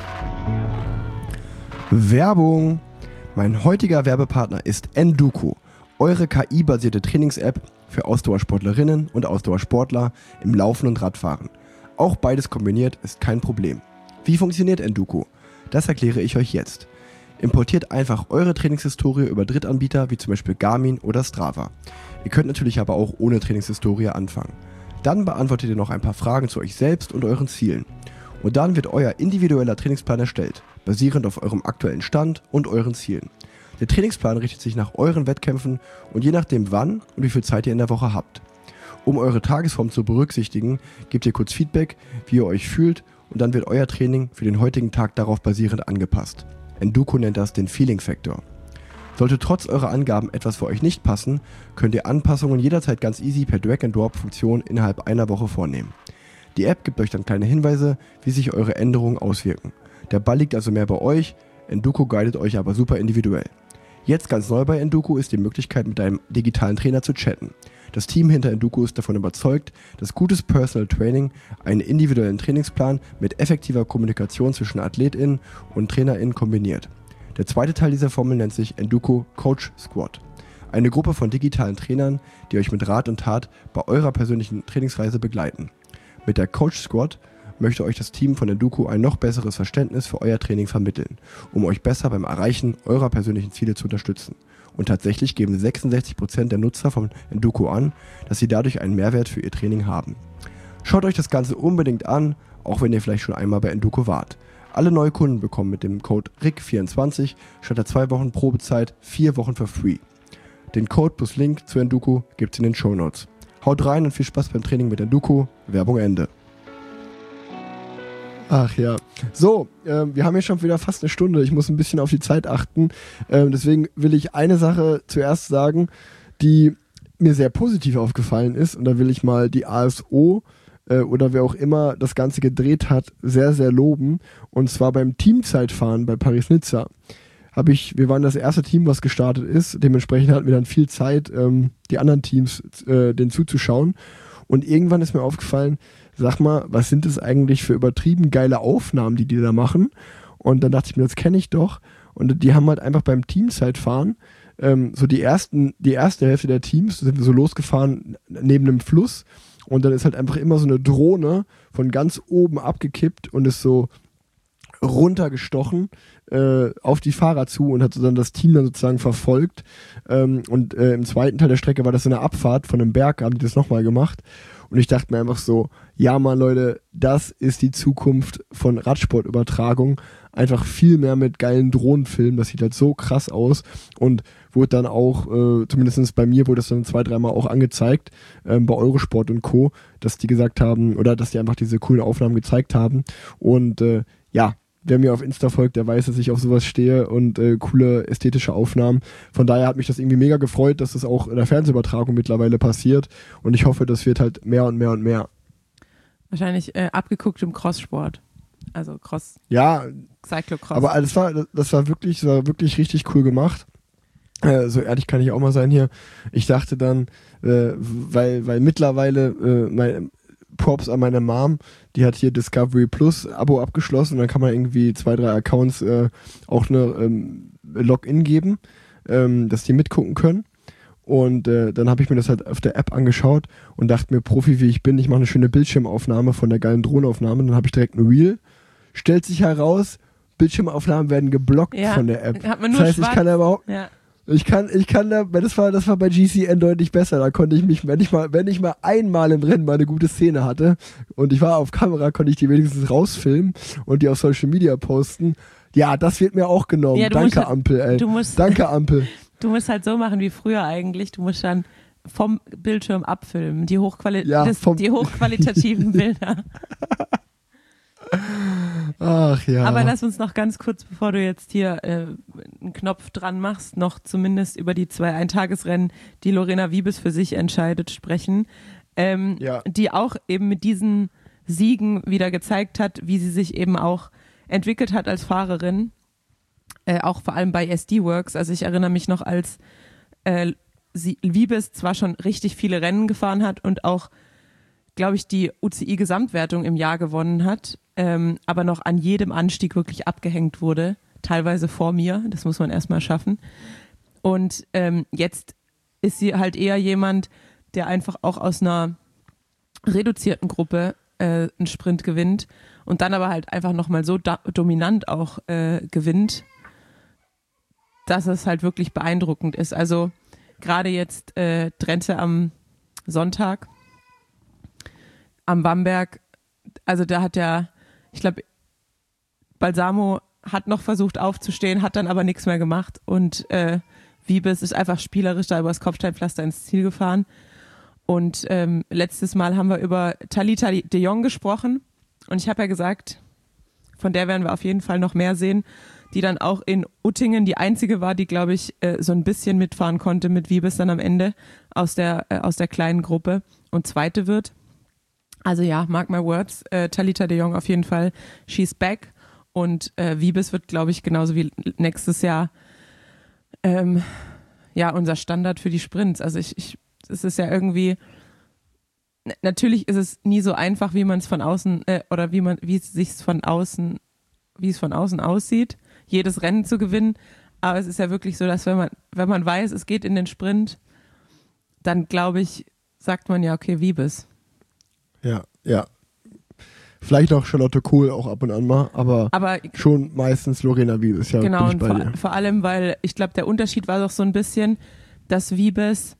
Werbung. Mein heutiger Werbepartner ist Enduko, eure K I-basierte Trainings-App für Ausdauersportlerinnen und Ausdauersportler im Laufen und Radfahren. Auch beides kombiniert ist kein Problem. Wie funktioniert Enduko? Das erkläre ich euch jetzt. Importiert einfach eure Trainingshistorie über Drittanbieter wie zum Beispiel Garmin oder Strava. Ihr könnt natürlich aber auch ohne Trainingshistorie anfangen. Dann beantwortet ihr noch ein paar Fragen zu euch selbst und euren Zielen. Und dann wird euer individueller Trainingsplan erstellt, basierend auf eurem aktuellen Stand und euren Zielen. Der Trainingsplan richtet sich nach euren Wettkämpfen und je nachdem wann und wie viel Zeit ihr in der Woche habt. Um eure Tagesform zu berücksichtigen, gebt ihr kurz Feedback, wie ihr euch fühlt und dann wird euer Training für den heutigen Tag darauf basierend angepasst. Enduko nennt das den Feeling Factor. Sollte trotz eurer Angaben etwas für euch nicht passen, könnt ihr Anpassungen jederzeit ganz easy per Drag-and-Drop-Funktion innerhalb einer Woche vornehmen. Die App gibt euch dann kleine Hinweise, wie sich eure Änderungen auswirken. Der Ball liegt also mehr bei euch, Enduko guidet euch aber super individuell. Jetzt ganz neu bei Enduko ist die Möglichkeit, mit einem digitalen Trainer zu chatten. Das Team hinter Enduko ist davon überzeugt, dass gutes Personal Training einen individuellen Trainingsplan mit effektiver Kommunikation zwischen AthletInnen und TrainerInnen kombiniert. Der zweite Teil dieser Formel nennt sich Enduko Coach Squad. Eine Gruppe von digitalen Trainern, die euch mit Rat und Tat bei eurer persönlichen Trainingsreise begleiten. Mit der Coach Squad möchte euch das Team von Enduko ein noch besseres Verständnis für euer Training vermitteln, um euch besser beim Erreichen eurer persönlichen Ziele zu unterstützen. Und tatsächlich geben sechsundsechzig Prozent der Nutzer von Enduko an, dass sie dadurch einen Mehrwert für ihr Training haben. Schaut euch das Ganze unbedingt an, auch wenn ihr vielleicht schon einmal bei Enduko wart. Alle Neukunden bekommen mit dem Code R I C vierundzwanzig statt der zwei Wochen Probezeit vier Wochen for free. Den Code plus Link zu Enduko gibt's in den Shownotes. Haut rein und viel Spaß beim Training mit Enduko. Werbung Ende. Ach ja. So, äh, wir haben hier schon wieder fast eine Stunde. Ich muss ein bisschen auf die Zeit achten. Äh, deswegen will ich eine Sache zuerst sagen, die mir sehr positiv aufgefallen ist. Und da will ich mal die A S O äh, oder wer auch immer das Ganze gedreht hat, sehr, sehr loben. Und zwar beim Teamzeitfahren bei Paris-Nizza. Habe ich, wir waren das erste Team, was gestartet ist. Dementsprechend hatten wir dann viel Zeit, ähm, die anderen Teams äh, denen zuzuschauen. Und irgendwann ist mir aufgefallen, sag mal, was sind das eigentlich für übertrieben geile Aufnahmen, die die da machen? Und dann dachte ich mir, das kenne ich doch. Und die haben halt einfach beim Teamzeitfahren, ähm, so die ersten, die erste Hälfte der Teams sind wir so losgefahren neben einem Fluss. Und dann ist halt einfach immer so eine Drohne von ganz oben abgekippt und ist so runtergestochen äh, auf die Fahrer zu und hat so dann das Team dann sozusagen verfolgt. Ähm, und äh, im zweiten Teil der Strecke war das so eine Abfahrt von einem Berg, haben die das nochmal gemacht. Und ich dachte mir einfach so, ja Mann Leute, das ist die Zukunft von Radsportübertragung. Einfach viel mehr mit geilen Drohnenfilmen, das sieht halt so krass aus und wurde dann auch, äh, zumindest bei mir wurde das dann zwei, dreimal auch angezeigt, ähm, bei Eurosport und Co., dass die gesagt haben, oder dass die einfach diese coolen Aufnahmen gezeigt haben und äh, ja, wer mir auf Insta folgt, der weiß, dass ich auf sowas stehe und äh, coole ästhetische Aufnahmen. Von daher hat mich das irgendwie mega gefreut, dass das auch in der Fernsehübertragung mittlerweile passiert und ich hoffe, das wird halt mehr und mehr und mehr. Wahrscheinlich äh, abgeguckt im Crosssport. Also Cross. Ja, Cyclocross. aber das war, das war wirklich, das war wirklich richtig cool gemacht. Äh, so ehrlich kann ich auch mal sein hier. Ich dachte dann, äh, weil, weil mittlerweile äh, mein, Props an meine Mom, die hat hier Discovery Plus Abo abgeschlossen und dann kann man irgendwie zwei, drei Accounts äh, auch eine ähm, Login geben, ähm, dass die mitgucken können. Und äh, dann habe ich mir das halt auf der App angeschaut und dachte mir, Profi wie ich bin, ich mache eine schöne Bildschirmaufnahme von der geilen Drohnenaufnahme. Dann habe ich direkt ein Reel. Stellt sich heraus, Bildschirmaufnahmen werden geblockt ja, von der App. Hat man nur das heißt, schwarz. ich kann da überhaupt, ja. ich kann, ich kann da, das war, das war bei G C N deutlich besser. Da konnte ich mich, wenn ich mal, wenn ich mal einmal im Rennen mal eine gute Szene hatte und ich war auf Kamera, konnte ich die wenigstens rausfilmen und die auf Social Media posten. Ja, das wird mir auch genommen. Ja, du Danke, musst- Ampel, ey. du musst- Danke, Ampel. Du musst halt so machen wie früher eigentlich. Du musst dann vom Bildschirm abfilmen. Die, Hochquali- Ja, das, vom- die hochqualitativen Bilder. Ach ja. Aber lass uns noch ganz kurz, bevor du jetzt hier äh, einen Knopf dran machst, noch zumindest über die zwei Eintagesrennen, die Lorena Wiebes für sich entscheidet, sprechen. Ähm, Ja. Die auch eben mit diesen Siegen wieder gezeigt hat, wie sie sich eben auch entwickelt hat als Fahrerin. Äh, auch vor allem bei S D Works. Also ich erinnere mich noch, als äh, sie, Wiebes zwar schon richtig viele Rennen gefahren hat und auch, glaube ich, die U C I-Gesamtwertung im Jahr gewonnen hat, ähm, aber noch an jedem Anstieg wirklich abgehängt wurde, teilweise vor mir, das muss man erstmal schaffen. Und ähm, jetzt ist sie halt eher jemand, der einfach auch aus einer reduzierten Gruppe äh, einen Sprint gewinnt und dann aber halt einfach nochmal so da- dominant auch äh, gewinnt, dass es halt wirklich beeindruckend ist. Also gerade jetzt äh, Drenthe am Sonntag, am Bamberg, also da hat der, ich glaube, Balsamo hat noch versucht aufzustehen, hat dann aber nichts mehr gemacht und äh, Wiebes ist einfach spielerisch da übers Kopfsteinpflaster ins Ziel gefahren. Und ähm, letztes Mal haben wir über Thalita de Jong gesprochen und ich habe ja gesagt, von der werden wir auf jeden Fall noch mehr sehen, die dann auch in Uttingen die einzige war, die, glaube ich, äh, so ein bisschen mitfahren konnte mit Wiebes dann am Ende aus der, äh, aus der kleinen Gruppe und zweite wird. Also ja, mark my words, äh, Thalita de Jong auf jeden Fall, she's back und äh, Wiebes wird, glaube ich, genauso wie nächstes Jahr ähm, ja unser Standard für die Sprints. Also ich, ich es ist ja irgendwie, n- natürlich ist es nie so einfach, wie man es von außen äh, oder wie man, wie es sich von außen, wie es von außen aussieht, jedes Rennen zu gewinnen. Aber es ist ja wirklich so, dass wenn man, wenn man weiß, es geht in den Sprint, dann glaube ich, sagt man ja, okay, Wiebes. Ja, ja. Vielleicht auch Charlotte Kohl auch ab und an mal, aber, Aber schon meistens Lorena Wiebes, ja, genau, bin ich und bei vor, dir. vor allem, weil ich glaube, der Unterschied war doch so ein bisschen, dass Wiebes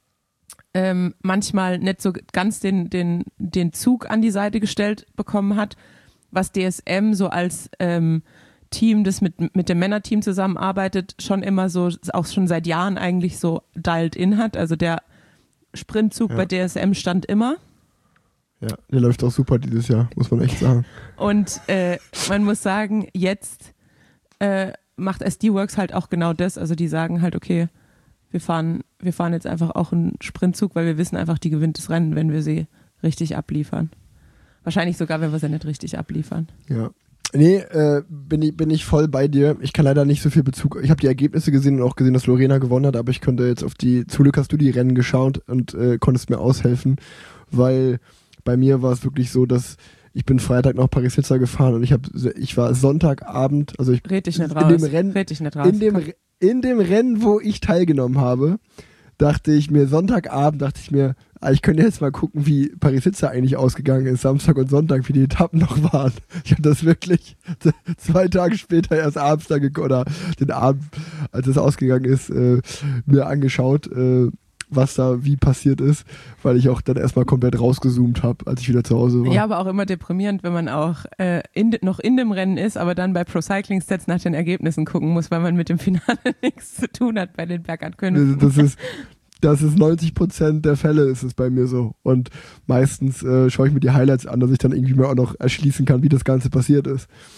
ähm, manchmal nicht so ganz den, den, den Zug an die Seite gestellt bekommen hat, was D S M so als ähm, Team, das mit, mit dem Männerteam zusammenarbeitet, schon immer so, auch schon seit Jahren eigentlich so dialed in hat. Also der Sprintzug Ja. bei D S M stand immer. Ja, der läuft auch super dieses Jahr, muss man echt sagen. Und äh, man muss sagen, jetzt äh, macht S D Works halt auch genau das. Also die sagen halt, okay, wir fahren, wir fahren jetzt einfach auch einen Sprintzug, weil wir wissen einfach, die gewinnt das Rennen, wenn wir sie richtig abliefern. Wahrscheinlich sogar, wenn wir sie nicht richtig abliefern. Ja. Nee, äh, bin, ich, bin ich voll bei dir. Ich kann leider nicht so viel Bezug. Ich habe die Ergebnisse gesehen und auch gesehen, dass Lorena gewonnen hat, aber ich konnte jetzt auf die, zum Glück hast du die Rennen geschaut und äh, konntest mir aushelfen, weil bei mir war es wirklich so, dass ich bin Freitag nach Paris-Nizza gefahren und ich habe, ich war Sonntagabend, also ich Red dich nicht in raus. dem Rennen, Red dich nicht raus. in dem, Re- in dem Rennen, wo ich teilgenommen habe, dachte ich mir, Sonntagabend dachte ich mir, ah, ich könnte jetzt mal gucken, wie Paris-Nizza eigentlich ausgegangen ist, Samstag und Sonntag, wie die Etappen noch waren. Ich habe das wirklich zwei Tage später erst abends da ge- oder den Abend, als es ausgegangen ist, äh, mir angeschaut, äh, was da wie passiert ist, weil ich auch dann erstmal komplett rausgezoomt habe, als ich wieder zu Hause war. Ja, aber auch immer deprimierend, wenn man auch äh, in, de- noch in dem Rennen ist, aber dann bei Pro Cycling Stats nach den Ergebnissen gucken muss, weil man mit dem Finale nichts zu tun hat bei den Bergankündigungen. Das ist, das ist neunzig Prozent der Fälle ist es bei mir so. Und meistens äh, schaue ich mir die Highlights an, dass ich dann irgendwie mir auch noch erschließen kann, wie das Ganze passiert ist.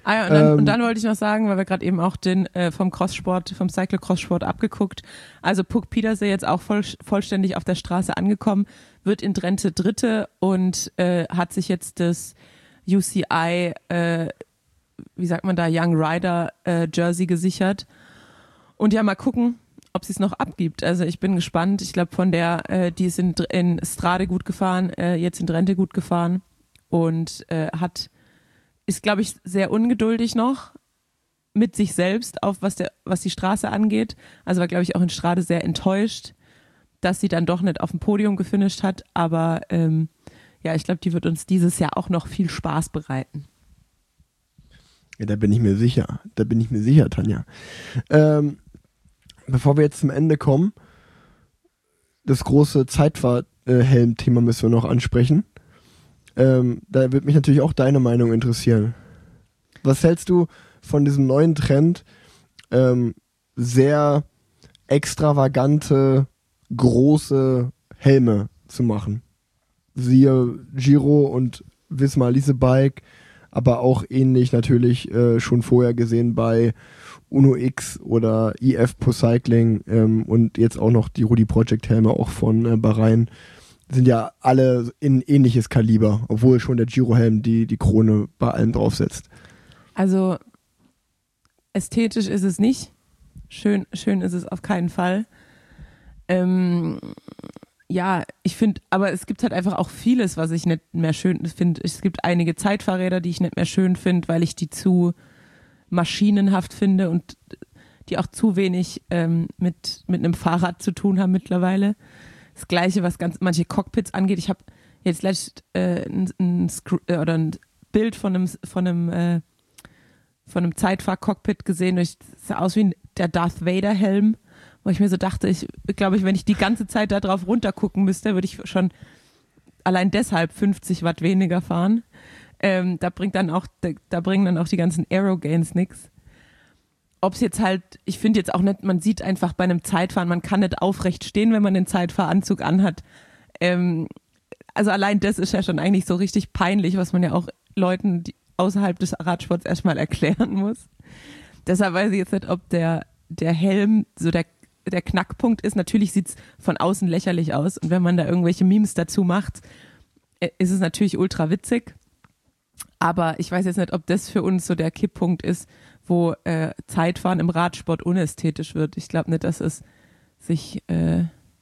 Ah ja, und dann, Ähm, und dann wollte ich noch sagen, weil wir gerade eben auch den äh, vom Crosssport, vom Cyclocross-Sport abgeguckt. Also Puck Pieterse jetzt auch voll, vollständig auf der Straße angekommen, wird in Drenthe Dritte und äh, hat sich jetzt das U C I, äh, wie sagt man da, Young Rider äh, Jersey gesichert. Und ja, mal gucken, ob sie es noch abgibt. Also ich bin gespannt. Ich glaube, von der, äh, die ist in, in Strade gut gefahren, äh, jetzt in Drenthe gut gefahren und äh, hat ist, glaube ich, sehr ungeduldig noch mit sich selbst, auf was, der, was die Straße angeht. Also war, glaube ich, auch in Strade sehr enttäuscht, dass sie dann doch nicht auf dem Podium gefinisht hat. Aber ähm, ja, ich glaube, die wird uns dieses Jahr auch noch viel Spaß bereiten. Ja, da bin ich mir sicher. Da bin ich mir sicher, Tanja. Ähm, bevor wir jetzt zum Ende kommen, das große Zeitfahrhelm-Thema müssen wir noch ansprechen. Ähm, da würde mich natürlich auch deine Meinung interessieren. Was hältst du von diesem neuen Trend, ähm, sehr extravagante, große Helme zu machen? Siehe Giro und Visma Lease Bike, aber auch ähnlich natürlich äh, schon vorher gesehen bei Uno X oder I F Pro Cycling ähm, und jetzt auch noch die Rudi Project Helme auch von äh, Bahrain. Sind ja alle in ähnliches Kaliber, obwohl schon der Giro-Helm die, die Krone bei allem draufsetzt. Also ästhetisch ist es nicht. Schön, schön ist es auf keinen Fall. Ähm, ja, ich finde, aber es gibt halt einfach auch vieles, was ich nicht mehr schön finde. Es gibt einige Zeitfahrräder, die ich nicht mehr schön finde, weil ich die zu maschinenhaft finde und die auch zu wenig ähm, mit, mit einem Fahrrad zu tun haben mittlerweile. Das Gleiche, was ganz manche Cockpits angeht. Ich habe jetzt letzt äh, ein, ein, äh, oder ein Bild von einem von einem äh, von einem Zeitfahr-Cockpit gesehen. Das sah aus wie der Darth Vader-Helm, wo ich mir so dachte, ich glaube, ich, wenn ich die ganze Zeit da drauf runtergucken müsste, würde ich schon allein deshalb fünfzig Watt weniger fahren. Ähm, da bringt dann auch, da, da bringen dann auch die ganzen Aero-Gains nichts. Ob es jetzt halt, ich finde jetzt auch nicht, man sieht einfach bei einem Zeitfahren, man kann nicht aufrecht stehen, wenn man den Zeitfahranzug anhat. Ähm, also allein das ist ja schon eigentlich so richtig peinlich, was man ja auch Leuten die außerhalb des Radsports erstmal erklären muss. Deshalb weiß ich jetzt nicht, ob der, der Helm so der, der Knackpunkt ist. Natürlich sieht es von außen lächerlich aus und wenn man da irgendwelche Memes dazu macht, ist es natürlich ultra witzig. Aber ich weiß jetzt nicht, ob das für uns so der Kipppunkt ist, wo äh, Zeitfahren im Radsport unästhetisch wird. Ich glaube nicht, dass es sich... Äh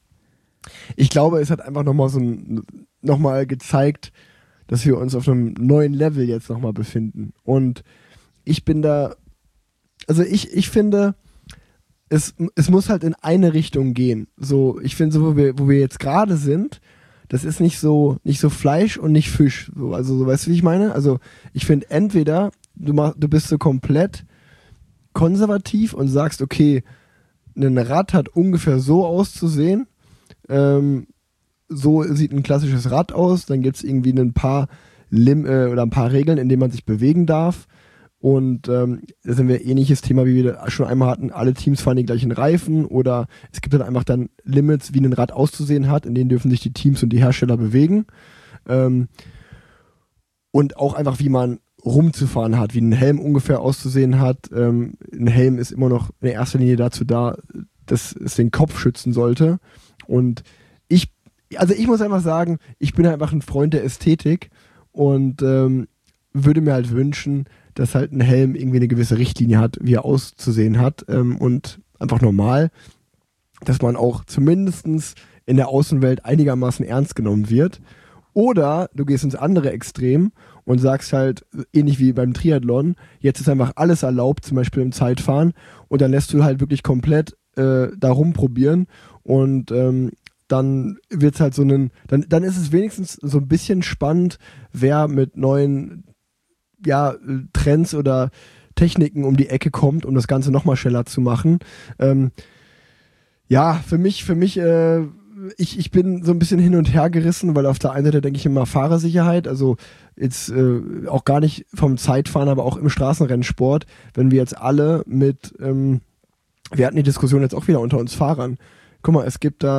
ich glaube, es hat einfach nochmal so ein, nochmal gezeigt, dass wir uns auf einem neuen Level jetzt nochmal befinden. Und ich bin da, also ich, ich finde, es, es muss halt in eine Richtung gehen. So, ich finde, so wo wir, wo wir jetzt gerade sind, das ist nicht so, nicht so Fleisch und nicht Fisch. So, also, so, weißt du, wie ich meine? Also, ich finde, entweder du mach, du bist so komplett konservativ und sagst, okay, ein Rad hat ungefähr so auszusehen, ähm, so sieht ein klassisches Rad aus, dann gibt es irgendwie ein paar Lim äh, oder ein paar Regeln, in denen man sich bewegen darf. Und ähm, da sind wir ähnliches Thema, wie wir schon einmal hatten, alle Teams fahren die gleichen Reifen oder es gibt dann einfach dann Limits, wie ein Rad auszusehen hat, in denen dürfen sich die Teams und die Hersteller bewegen. Ähm, und auch einfach, wie man rumzufahren hat, wie ein Helm ungefähr auszusehen hat. Ähm, ein Helm ist immer noch in erster Linie dazu da, dass es den Kopf schützen sollte. Und ich, also ich muss einfach sagen, ich bin einfach ein Freund der Ästhetik und ähm, würde mir halt wünschen, dass halt ein Helm irgendwie eine gewisse Richtlinie hat, wie er auszusehen hat ähm, und einfach normal, dass man auch zumindest in der Außenwelt einigermaßen ernst genommen wird. Oder du gehst ins andere Extrem und sagst halt, ähnlich wie beim Triathlon, jetzt ist einfach alles erlaubt, zum Beispiel im Zeitfahren, und dann lässt du halt wirklich komplett äh, da rumprobieren und ähm, dann wird's halt so einen, dann, dann ist es wenigstens so ein bisschen spannend, wer mit neuen ja, Trends oder Techniken um die Ecke kommt, um das Ganze nochmal schneller zu machen. Ähm, ja, für mich, für mich, äh, ich, ich bin so ein bisschen hin und her gerissen, weil auf der einen Seite denke ich immer Fahrersicherheit, also jetzt äh, auch gar nicht vom Zeitfahren, aber auch im Straßenrennsport, wenn wir jetzt alle mit, ähm, wir hatten die Diskussion jetzt auch wieder unter uns Fahrern, guck mal, es gibt da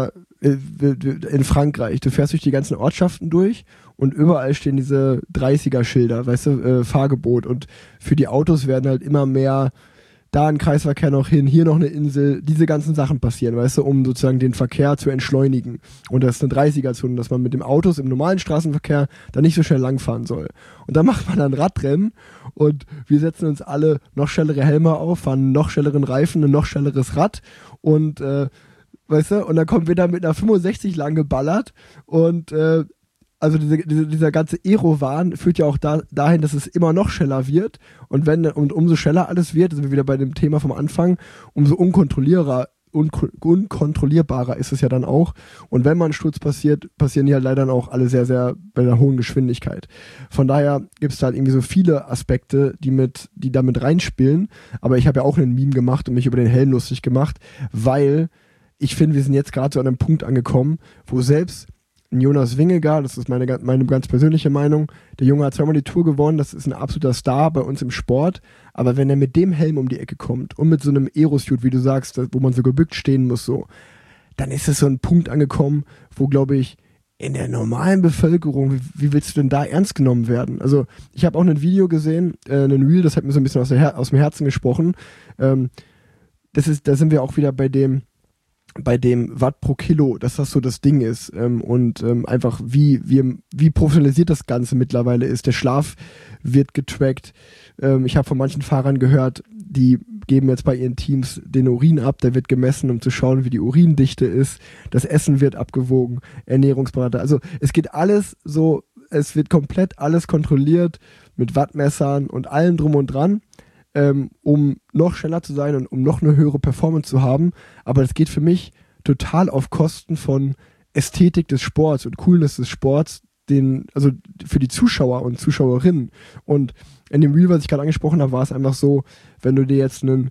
in Frankreich, du fährst durch die ganzen Ortschaften durch und überall stehen diese dreißiger-Schilder, weißt du, äh, Fahrgebot, und für die Autos werden halt immer mehr, da ein Kreisverkehr noch hin, hier noch eine Insel, diese ganzen Sachen passieren, weißt du, um sozusagen den Verkehr zu entschleunigen. Und das ist eine dreißiger-Zone, dass man mit dem Autos im normalen Straßenverkehr da nicht so schnell langfahren soll. Und da macht man dann Radrennen und wir setzen uns alle noch schnellere Helme auf, fahren einen noch schnelleren Reifen, ein noch schnelleres Rad und äh, weißt du, und dann kommen wir da mit einer fünfundsechzig lang geballert und äh, also diese, diese, dieser ganze Aero-Wahn führt ja auch da, dahin, dass es immer noch schneller wird und wenn und umso schneller alles wird, sind wir wieder bei dem Thema vom Anfang, umso unkontrollierbarer, un, unkontrollierbarer ist es ja dann auch, und wenn mal ein Sturz passiert, passieren die halt leider dann auch alle sehr, sehr bei einer hohen Geschwindigkeit. Von daher gibt es halt irgendwie so viele Aspekte, die mit, die damit reinspielen, aber ich habe ja auch einen Meme gemacht und mich über den Helm lustig gemacht, weil ich finde, wir sind jetzt gerade so an einem Punkt angekommen, wo selbst ein Jonas Wingegaard, das ist meine, meine ganz persönliche Meinung, der Junge hat zweimal die Tour gewonnen, das ist ein absoluter Star bei uns im Sport, aber wenn er mit dem Helm um die Ecke kommt und mit so einem Aerosuit, wie du sagst, wo man so gebückt stehen muss, so, dann ist es so ein Punkt angekommen, wo, glaube ich, in der normalen Bevölkerung, wie, wie willst du denn da ernst genommen werden? Also ich habe auch ein Video gesehen, äh, ein Reel, das hat mir so ein bisschen aus, der Her- aus dem Herzen gesprochen, ähm, das ist, da sind wir auch wieder bei dem, bei dem Watt pro Kilo, dass das so das Ding ist, ähm, und ähm, einfach wie, wie, wie professionalisiert das Ganze mittlerweile ist. Der Schlaf wird getrackt. Ähm, ich habe von manchen Fahrern gehört, die geben jetzt bei ihren Teams den Urin ab, der wird gemessen, um zu schauen, wie die Urindichte ist. Das Essen wird abgewogen, Ernährungsberater. Also es geht alles so, es wird komplett alles kontrolliert mit Wattmessern und allem drum und dran, Ähm, um noch schneller zu sein und um noch eine höhere Performance zu haben. Aber das geht für mich total auf Kosten von Ästhetik des Sports und Coolness des Sports, den, also für die Zuschauer und Zuschauerinnen. Und in dem Reel, was ich gerade angesprochen habe, war es einfach so, wenn du dir jetzt einen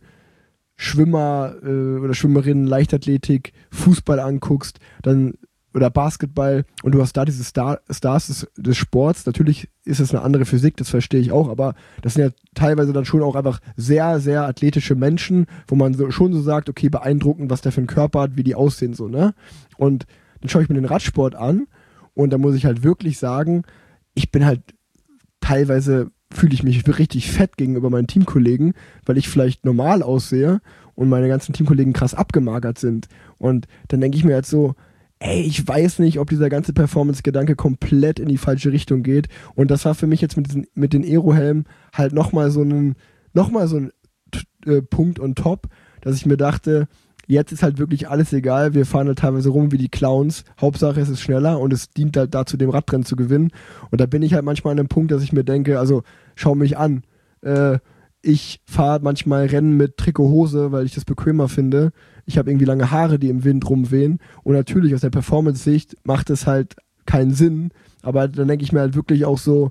Schwimmer äh, oder Schwimmerin, Leichtathletik, Fußball anguckst, dann oder Basketball und du hast da diese Star, Stars des, des Sports, natürlich ist es eine andere Physik, das verstehe ich auch, aber das sind ja teilweise dann schon auch einfach sehr, sehr athletische Menschen, wo man so, schon so sagt, okay, beeindruckend, was der für einen Körper hat, wie die aussehen, so, ne? Und dann schaue ich mir den Radsport an und da muss ich halt wirklich sagen, ich bin halt teilweise, fühle ich mich richtig fett gegenüber meinen Teamkollegen, weil ich vielleicht normal aussehe und meine ganzen Teamkollegen krass abgemagert sind. Und dann denke ich mir halt so, ey, ich weiß nicht, ob dieser ganze Performance-Gedanke komplett in die falsche Richtung geht. Und das war für mich jetzt mit, diesen, mit den Aero-Helmen halt nochmal so ein, noch mal so ein äh, Punkt on top, dass ich mir dachte, jetzt ist halt wirklich alles egal, wir fahren halt teilweise rum wie die Clowns, Hauptsache es ist schneller und es dient halt dazu, dem Radrennen zu gewinnen. Und da bin ich halt manchmal an einem Punkt, dass ich mir denke, also schau mich an, äh, ich fahre manchmal Rennen mit Trikot-Hose, weil ich das bequemer finde. Ich habe irgendwie lange Haare, die im Wind rumwehen. Und natürlich aus der Performance-Sicht macht es halt keinen Sinn. Aber dann denke ich mir halt wirklich auch so,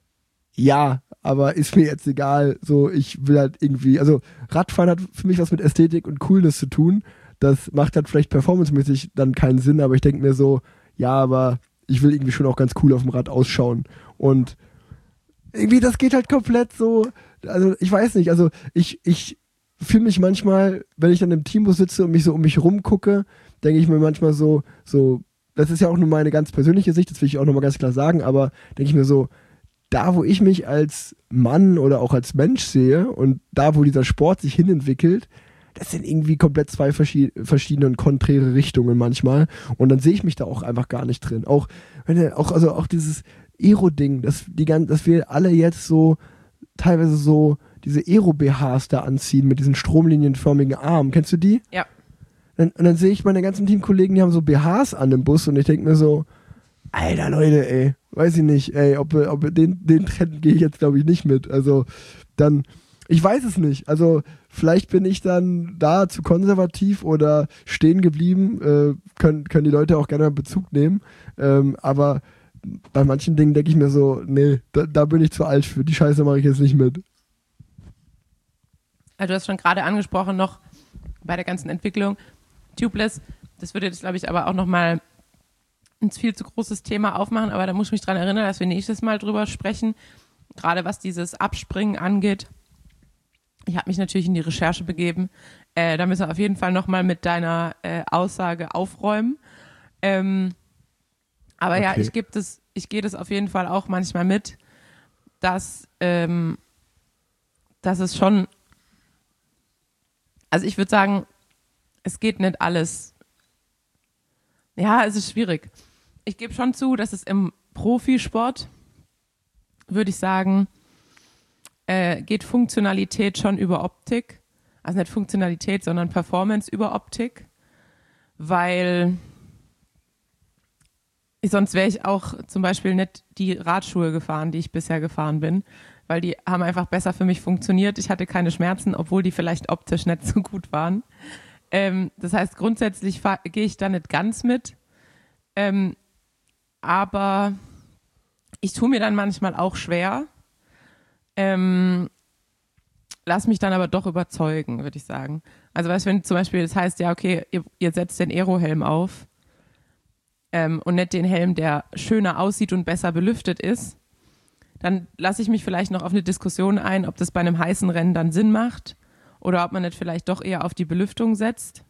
ja, aber ist mir jetzt egal. So, ich will halt irgendwie, also Radfahren hat für mich was mit Ästhetik und Coolness zu tun. Das macht halt vielleicht performancemäßig dann keinen Sinn, aber ich denke mir so, ja, aber ich will irgendwie schon auch ganz cool auf dem Rad ausschauen. Und irgendwie, das geht halt komplett so, also ich weiß nicht, also ich, ich fühle mich manchmal, wenn ich dann im Teambus sitze und mich so um mich rumgucke, denke ich mir manchmal so, so, das ist ja auch nur meine ganz persönliche Sicht, das will ich auch nochmal ganz klar sagen, aber denke ich mir so, da wo ich mich als Mann oder auch als Mensch sehe und da wo dieser Sport sich hinentwickelt, das sind irgendwie komplett zwei verschied- verschiedene und konträre Richtungen manchmal und dann sehe ich mich da auch einfach gar nicht drin. Auch, wenn auch, also auch dieses Aero-Ding, dass, die, dass wir alle jetzt so teilweise so diese Aero-B Hs da anziehen mit diesen stromlinienförmigen Armen. Kennst du die? Ja. Dann, und dann sehe ich meine ganzen Teamkollegen, die haben so B Hs an dem Bus und ich denke mir so, Alter Leute, ey, weiß ich nicht, ey, ob, ob den, den Trend gehe ich jetzt glaube ich nicht mit. Also dann, ich weiß es nicht. Also vielleicht bin ich dann da zu konservativ oder stehen geblieben, äh, können, können die Leute auch gerne Bezug nehmen. Ähm, aber bei manchen Dingen denke ich mir so, nee, da, da bin ich zu alt für, die Scheiße mache ich jetzt nicht mit. Also du hast schon gerade angesprochen noch bei der ganzen Entwicklung, Tubeless, das würde jetzt glaube ich aber auch nochmal ein viel zu großes Thema aufmachen, aber da muss ich mich dran erinnern, dass wir nächstes Mal drüber sprechen, gerade was dieses Abspringen angeht. Ich habe mich natürlich in die Recherche begeben, äh, da müssen wir auf jeden Fall nochmal mit deiner äh, Aussage aufräumen. Ähm, aber Okay. ja, ich gebe das, ich gehe das auf jeden Fall auch manchmal mit, dass, ähm, dass es schon, also ich würde sagen, es geht nicht alles. Ja, es ist schwierig. Ich gebe schon zu, dass es im Profisport, würde ich sagen, äh, geht Funktionalität schon über Optik. Also nicht Funktionalität, sondern Performance über Optik. Weil sonst wäre ich auch zum Beispiel nicht die Radschuhe gefahren, die ich bisher gefahren bin. Weil die haben einfach besser für mich funktioniert. Ich hatte keine Schmerzen, obwohl die vielleicht optisch nicht so gut waren. Ähm, das heißt, grundsätzlich fahr- gehe ich da nicht ganz mit. Ähm, aber ich tue mir dann manchmal auch schwer. Ähm, lass mich dann aber doch überzeugen, würde ich sagen. Also weißt du, wenn zum Beispiel das heißt, ja okay, ihr, ihr setzt den Aerohelm auf ähm, und nicht den Helm, der schöner aussieht und besser belüftet ist, dann lasse ich mich vielleicht noch auf eine Diskussion ein, ob das bei einem heißen Rennen dann Sinn macht oder ob man nicht vielleicht doch eher auf die Belüftung setzt.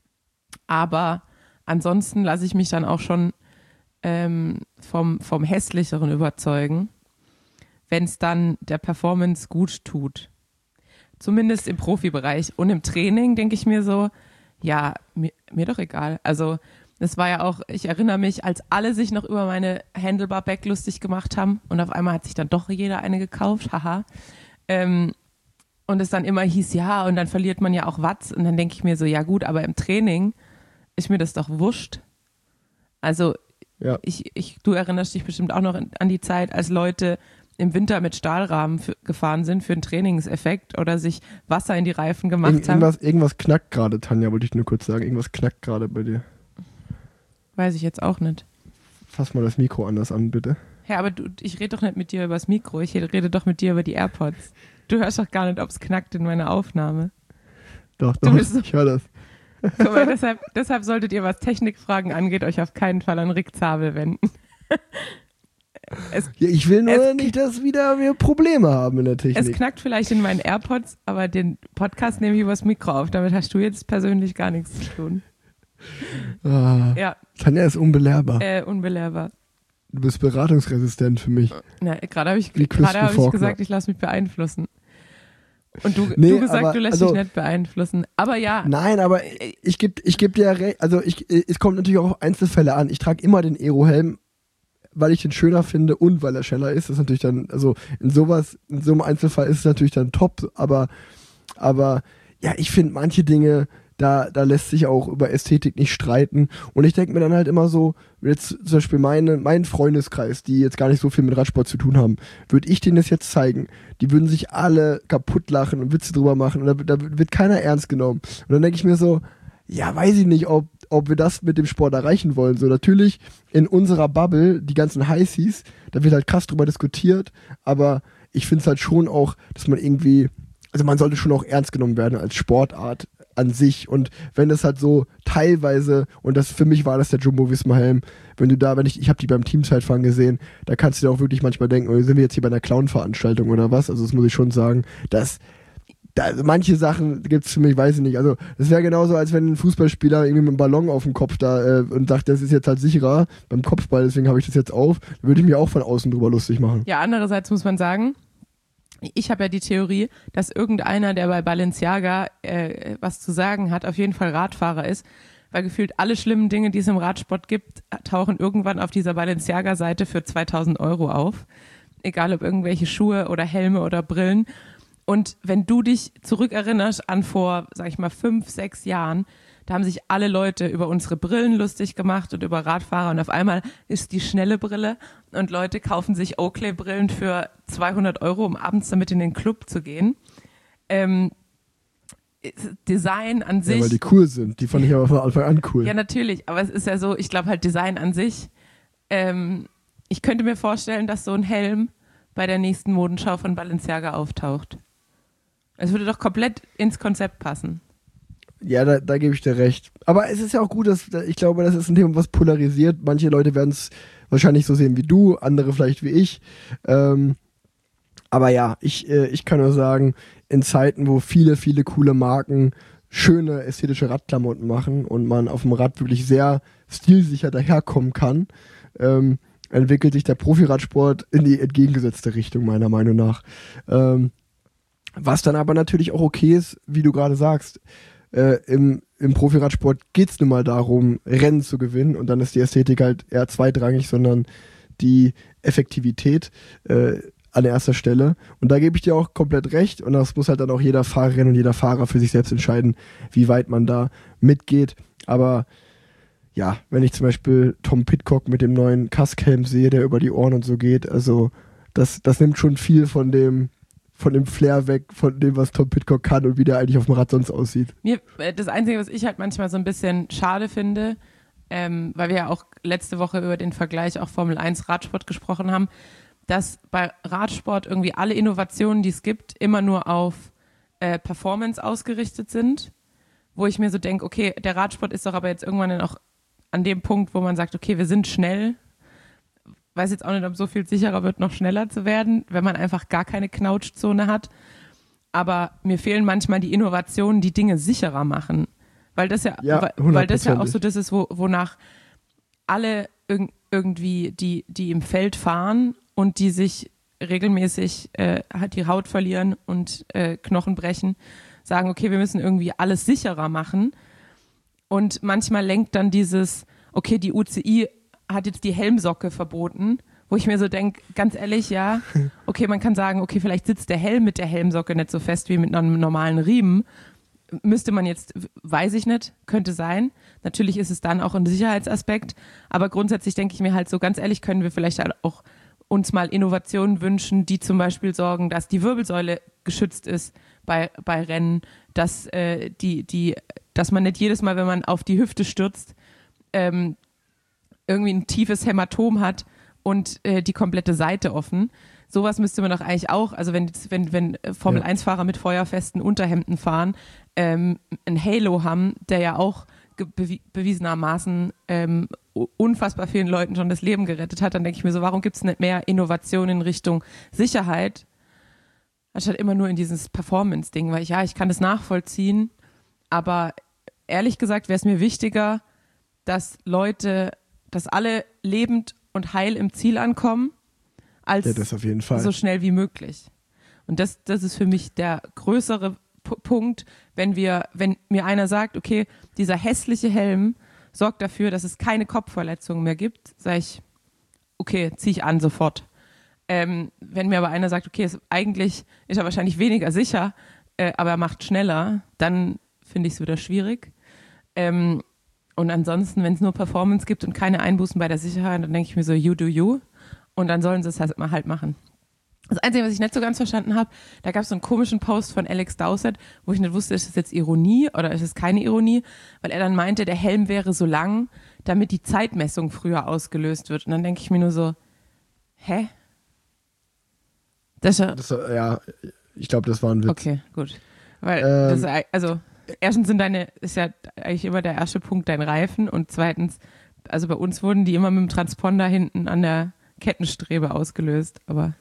Aber ansonsten lasse ich mich dann auch schon ähm, vom, vom Hässlicheren überzeugen, wenn es dann der Performance gut tut. Zumindest im Profibereich. Und im Training denke ich mir so, ja, mir, mir doch egal. Also das war ja auch, ich erinnere mich, als alle sich noch über meine Handlebar-Bag lustig gemacht haben und auf einmal hat sich dann doch jeder eine gekauft, haha. Ähm, und es dann immer hieß, ja, und dann verliert man ja auch Watts. Und dann denke ich mir so, ja gut, aber im Training ist mir das doch wurscht. Also Ja. ich, ich, du erinnerst dich bestimmt auch noch an die Zeit, als Leute im Winter mit Stahlrahmen für, gefahren sind für einen Trainingseffekt oder sich Wasser in die Reifen gemacht Irgend, haben. irgendwas, irgendwas knackt gerade, Tanja, wollte ich nur kurz sagen. Irgendwas knackt gerade bei dir. Weiß ich jetzt auch nicht. Fass mal das Mikro anders an, bitte. Ja, aber du, ich rede doch nicht mit dir über das Mikro, ich rede doch mit dir über die AirPods. Du hörst doch gar nicht, ob es knackt in meiner Aufnahme. Doch, Du doch, bist so- ich höre das. Guck mal, deshalb, deshalb solltet ihr, was Technikfragen angeht, euch auf keinen Fall an Rick Zabel wenden. Es, Ja, ich will nur Es- nicht, dass wieder wir Probleme haben in der es Technik. knackt vielleicht in meinen AirPods, aber den Podcast nehme ich übers Mikro auf. Damit hast du jetzt persönlich gar nichts zu tun. Ah, Ja, Tanja ist unbelehrbar. äh, unbelehrbar. Du bist beratungsresistent für mich. Na, gerade habe ich, Wie gerade Kristen hab ich Faulkner. gesagt, ich lasse mich beeinflussen. Und du, Nee, du gesagt, aber- du lässt also- dich nicht beeinflussen. Aber ja, Nein, aber ich gebe ich geb dir recht, also ich, es kommt natürlich auch auf Einzelfälle an. Ich trage immer den Aerohelm, weil ich den schöner finde und weil er schneller ist. Das ist natürlich dann, also in sowas, in so einem Einzelfall ist es natürlich dann top, aber, aber ja, ich finde manche Dinge, da, da lässt sich auch über Ästhetik nicht streiten. Und ich denke mir dann halt immer so, jetzt zum Beispiel meine, mein Freundeskreis, die jetzt gar nicht so viel mit Radsport zu tun haben, würde ich denen das jetzt zeigen, die würden sich alle kaputt lachen und Witze drüber machen und da, da wird keiner ernst genommen. Und dann denke ich mir so, ja, weiß ich nicht, ob, ob wir das mit dem Sport erreichen wollen. So, natürlich in unserer Bubble, die ganzen Heißis, da wird halt krass drüber diskutiert, aber ich finde es halt schon auch, dass man irgendwie, also man sollte schon auch ernst genommen werden als Sportart an sich. Und wenn das halt so teilweise, und das für mich war das der Jumbo-Visma-Helm, wenn du da, wenn ich, ich habe die beim Teamzeitfahren gesehen, da kannst du dir auch wirklich manchmal denken, oh, sind wir jetzt hier bei einer Clown-Veranstaltung oder was? Also das muss ich schon sagen, dass da, also manche Sachen gibt's für mich, weiß ich nicht. Also das wäre genauso, als wenn ein Fußballspieler irgendwie mit einem Ballon auf dem Kopf da äh, und sagt, das ist jetzt halt sicherer beim Kopfball, deswegen habe ich das jetzt auf, dann würde ich mir auch von außen drüber lustig machen. ja, andererseits muss man sagen, ich habe ja die Theorie, dass irgendeiner, der bei Balenciaga äh, was zu sagen hat, auf jeden Fall Radfahrer ist, weil gefühlt alle schlimmen Dinge, die es im Radsport gibt, tauchen irgendwann auf dieser Balenciaga-Seite für zweitausend Euro auf. Egal ob irgendwelche Schuhe oder Helme oder Brillen. Und wenn du dich zurückerinnerst an vor, sag ich mal, fünf, sechs Jahren, da haben sich alle Leute über unsere Brillen lustig gemacht und über Radfahrer und auf einmal ist die schnelle Brille und Leute kaufen sich Oakley-Brillen für zweihundert Euro, um abends damit in den Club zu gehen. Ähm, Design an sich. Ja, weil die cool sind. Die fand ich aber von Anfang an cool. Ja, natürlich, aber es ist ja so, ich glaube halt Design an sich. Ähm, ich könnte mir vorstellen, dass so ein Helm bei der nächsten Modenschau von Balenciaga auftaucht. Es würde doch komplett ins Konzept passen. Ja, da, da gebe ich dir recht. Aber es ist ja auch gut, dass ich glaube, das ist ein Thema, was polarisiert. Manche Leute werden es wahrscheinlich so sehen wie du, andere vielleicht wie ich. Ähm, aber ja, ich, äh, ich kann nur sagen, in Zeiten, wo viele, viele coole Marken schöne ästhetische Radklamotten machen und man auf dem Rad wirklich sehr stilsicher daherkommen kann, ähm, entwickelt sich der Profiradsport in die entgegengesetzte Richtung, meiner Meinung nach. Ähm, was dann aber natürlich auch okay ist, wie du gerade sagst, äh, im, im Profiradsport geht es nun mal darum, Rennen zu gewinnen und dann ist die Ästhetik halt eher zweitrangig, sondern die Effektivität äh, an erster Stelle. Und da gebe ich dir auch komplett recht und das muss halt dann auch jeder Fahrerin und jeder Fahrer für sich selbst entscheiden, wie weit man da mitgeht. Aber ja, wenn ich zum Beispiel Tom Pidcock mit dem neuen Kaskhelm sehe, der über die Ohren und so geht, also das, das nimmt schon viel von dem von dem Flair weg, von dem, was Tom Pidcock kann und wie der eigentlich auf dem Rad sonst aussieht. Mir, das Einzige, was ich halt manchmal so ein bisschen schade finde, ähm, weil wir ja auch letzte Woche über den Vergleich auch Formel eins Radsport gesprochen haben, dass bei Radsport irgendwie alle Innovationen, die es gibt, immer nur auf äh, Performance ausgerichtet sind, wo ich mir so denke, okay, der Radsport ist doch aber jetzt irgendwann dann auch an dem Punkt, wo man sagt, okay, wir sind schnell, weiß jetzt auch nicht, ob so viel sicherer wird, noch schneller zu werden, wenn man einfach gar keine Knautschzone hat. Aber mir fehlen manchmal die Innovationen, die Dinge sicherer machen. Weil das ja, ja weil, weil das ja auch so das ist, wo, wonach alle irg- irgendwie, die, die im Feld fahren und die sich regelmäßig äh, die Haut verlieren und äh, Knochen brechen, sagen, okay, wir müssen irgendwie alles sicherer machen. Und manchmal lenkt dann dieses, okay, die U C I hat jetzt die Helmsocke verboten, wo ich mir so denke, ganz ehrlich, ja, okay, man kann sagen, okay, vielleicht sitzt der Helm mit der Helmsocke nicht so fest wie mit einem normalen Riemen. Müsste man jetzt, weiß ich nicht, könnte sein. Natürlich ist es dann auch ein Sicherheitsaspekt, aber grundsätzlich denke ich mir halt so, ganz ehrlich, können wir vielleicht halt auch uns mal Innovationen wünschen, die zum Beispiel sorgen, dass die Wirbelsäule geschützt ist bei, bei Rennen, dass, äh, die, die, dass man nicht jedes Mal, wenn man auf die Hüfte stürzt, ähm, irgendwie ein tiefes Hämatom hat und äh, die komplette Seite offen. Sowas müsste man doch eigentlich auch, also wenn, wenn, wenn Formel eins Fahrer mit feuerfesten Unterhemden fahren, ähm, ein Halo haben, der ja auch bewie- bewiesenermaßen ähm, unfassbar vielen Leuten schon das Leben gerettet hat, dann denke ich mir so, warum gibt es nicht mehr Innovationen in Richtung Sicherheit, anstatt immer nur in dieses Performance-Ding, weil ich, ja, ich kann das nachvollziehen, aber ehrlich gesagt wäre es mir wichtiger, dass Leute, dass alle lebend und heil im Ziel ankommen, als ja, das auf jeden Fall. so schnell wie möglich. Und das, das ist für mich der größere P- Punkt, wenn wir, wenn mir einer sagt, okay, dieser hässliche Helm sorgt dafür, dass es keine Kopfverletzungen mehr gibt, sage ich, okay, ziehe ich an sofort. Ähm, wenn mir aber einer sagt, okay, es, eigentlich ist er wahrscheinlich weniger sicher, äh, aber er macht schneller, dann finde ich es wieder schwierig. Ähm, und ansonsten, wenn es nur Performance gibt und keine Einbußen bei der Sicherheit, dann denke ich mir so, you do you. Und dann sollen sie es halt mal halt machen. Das Einzige, was ich nicht so ganz verstanden habe, da gab es so einen komischen Post von Alex Dowsett, wo ich nicht wusste, ist das jetzt Ironie oder ist es keine Ironie, weil er dann meinte, der Helm wäre so lang, damit die Zeitmessung früher ausgelöst wird. Und dann denke ich mir nur so, hä? Das ist ja, Das, ja, ich glaube, das war ein Witz. okay, gut. Weil, Ähm, das, also, erstens sind deine, ist ja eigentlich immer der erste Punkt dein Reifen und zweitens, also bei uns wurden die immer mit dem Transponder hinten an der Kettenstrebe ausgelöst, aber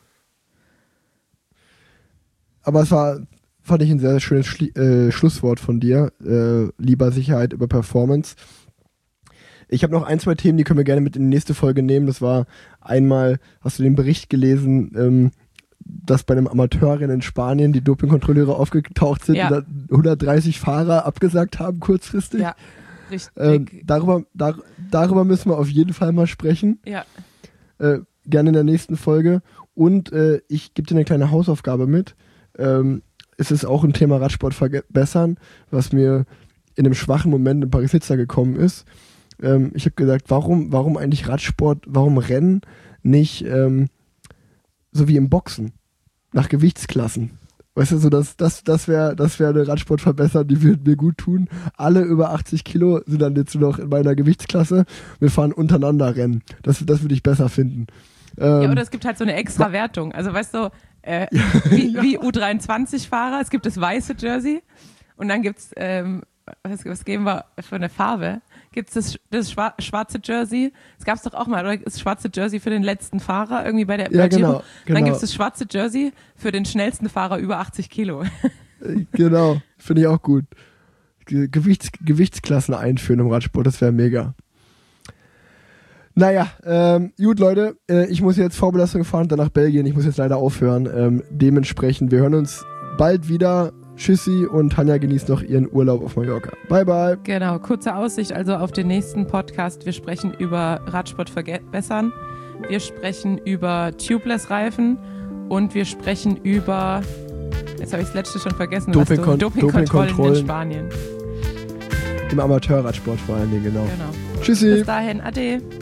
Aber es war, fand ich, ein sehr schönes Schli- äh, Schlusswort von dir. Äh, lieber Sicherheit über Performance. Ich habe noch ein, zwei Themen, die können wir gerne mit in die nächste Folge nehmen. Das war einmal, hast du den Bericht gelesen, ähm, dass bei einem Amateurrennen in Spanien die Dopingkontrolleure aufgetaucht sind Ja. und da hundertdreißig Fahrer abgesagt haben kurzfristig. ja, richtig. Ähm, darüber, dar, darüber müssen wir auf jeden Fall mal sprechen. ja, Äh, gerne in der nächsten Folge. Und äh, ich gebe dir eine kleine Hausaufgabe mit. Ähm, es ist auch ein Thema Radsport verbessern, was mir in einem schwachen Moment in Paris-Nizza gekommen ist. Ähm, ich habe gesagt, warum, warum eigentlich Radsport, warum Rennen nicht ähm, so wie im Boxen, nach Gewichtsklassen? Weißt du, so das, das, das wäre das wär eine Radsportverbesserung, die würde mir gut tun. Alle über achtzig Kilo sind dann jetzt nur noch in meiner Gewichtsklasse. Wir fahren untereinander Rennen. Das, das würde ich besser finden. Ähm, ja, oder es gibt halt so eine extra Wertung. Also weißt du, äh, wie, wie U dreiundzwanzig-Fahrer, es gibt das weiße Jersey und dann gibt's, ähm, was, was geben wir für eine Farbe? Gibt's das, das schwa- schwarze Jersey? Das gab's doch auch mal, oder? Das schwarze Jersey für den letzten Fahrer, irgendwie bei der Ja, bei Giro. genau, genau. Dann gibt's das schwarze Jersey für den schnellsten Fahrer über achtzig Kilo. Genau, finde ich auch gut. Ge- Gewichts, Gewichtsklassen einführen im Radsport, das wäre mega. Naja, ähm, gut Leute, äh, ich muss jetzt Vorbelastung fahren, dann nach Belgien, ich muss jetzt leider aufhören. Ähm, dementsprechend, wir hören uns bald wieder. Tschüssi und Tanja genießt noch ihren Urlaub auf Mallorca. Bye, bye. Genau, kurze Aussicht also auf den nächsten Podcast. Wir sprechen über Radsport verbessern, wir sprechen über Tubeless-Reifen und wir sprechen über, jetzt habe ich das letzte schon vergessen, was du, Dopingkon- Dopingkontrollen Dopingkontrollen. in Spanien. Im Amateurradsport vor allen Dingen, genau. Genau. Tschüssi. Bis dahin, ade.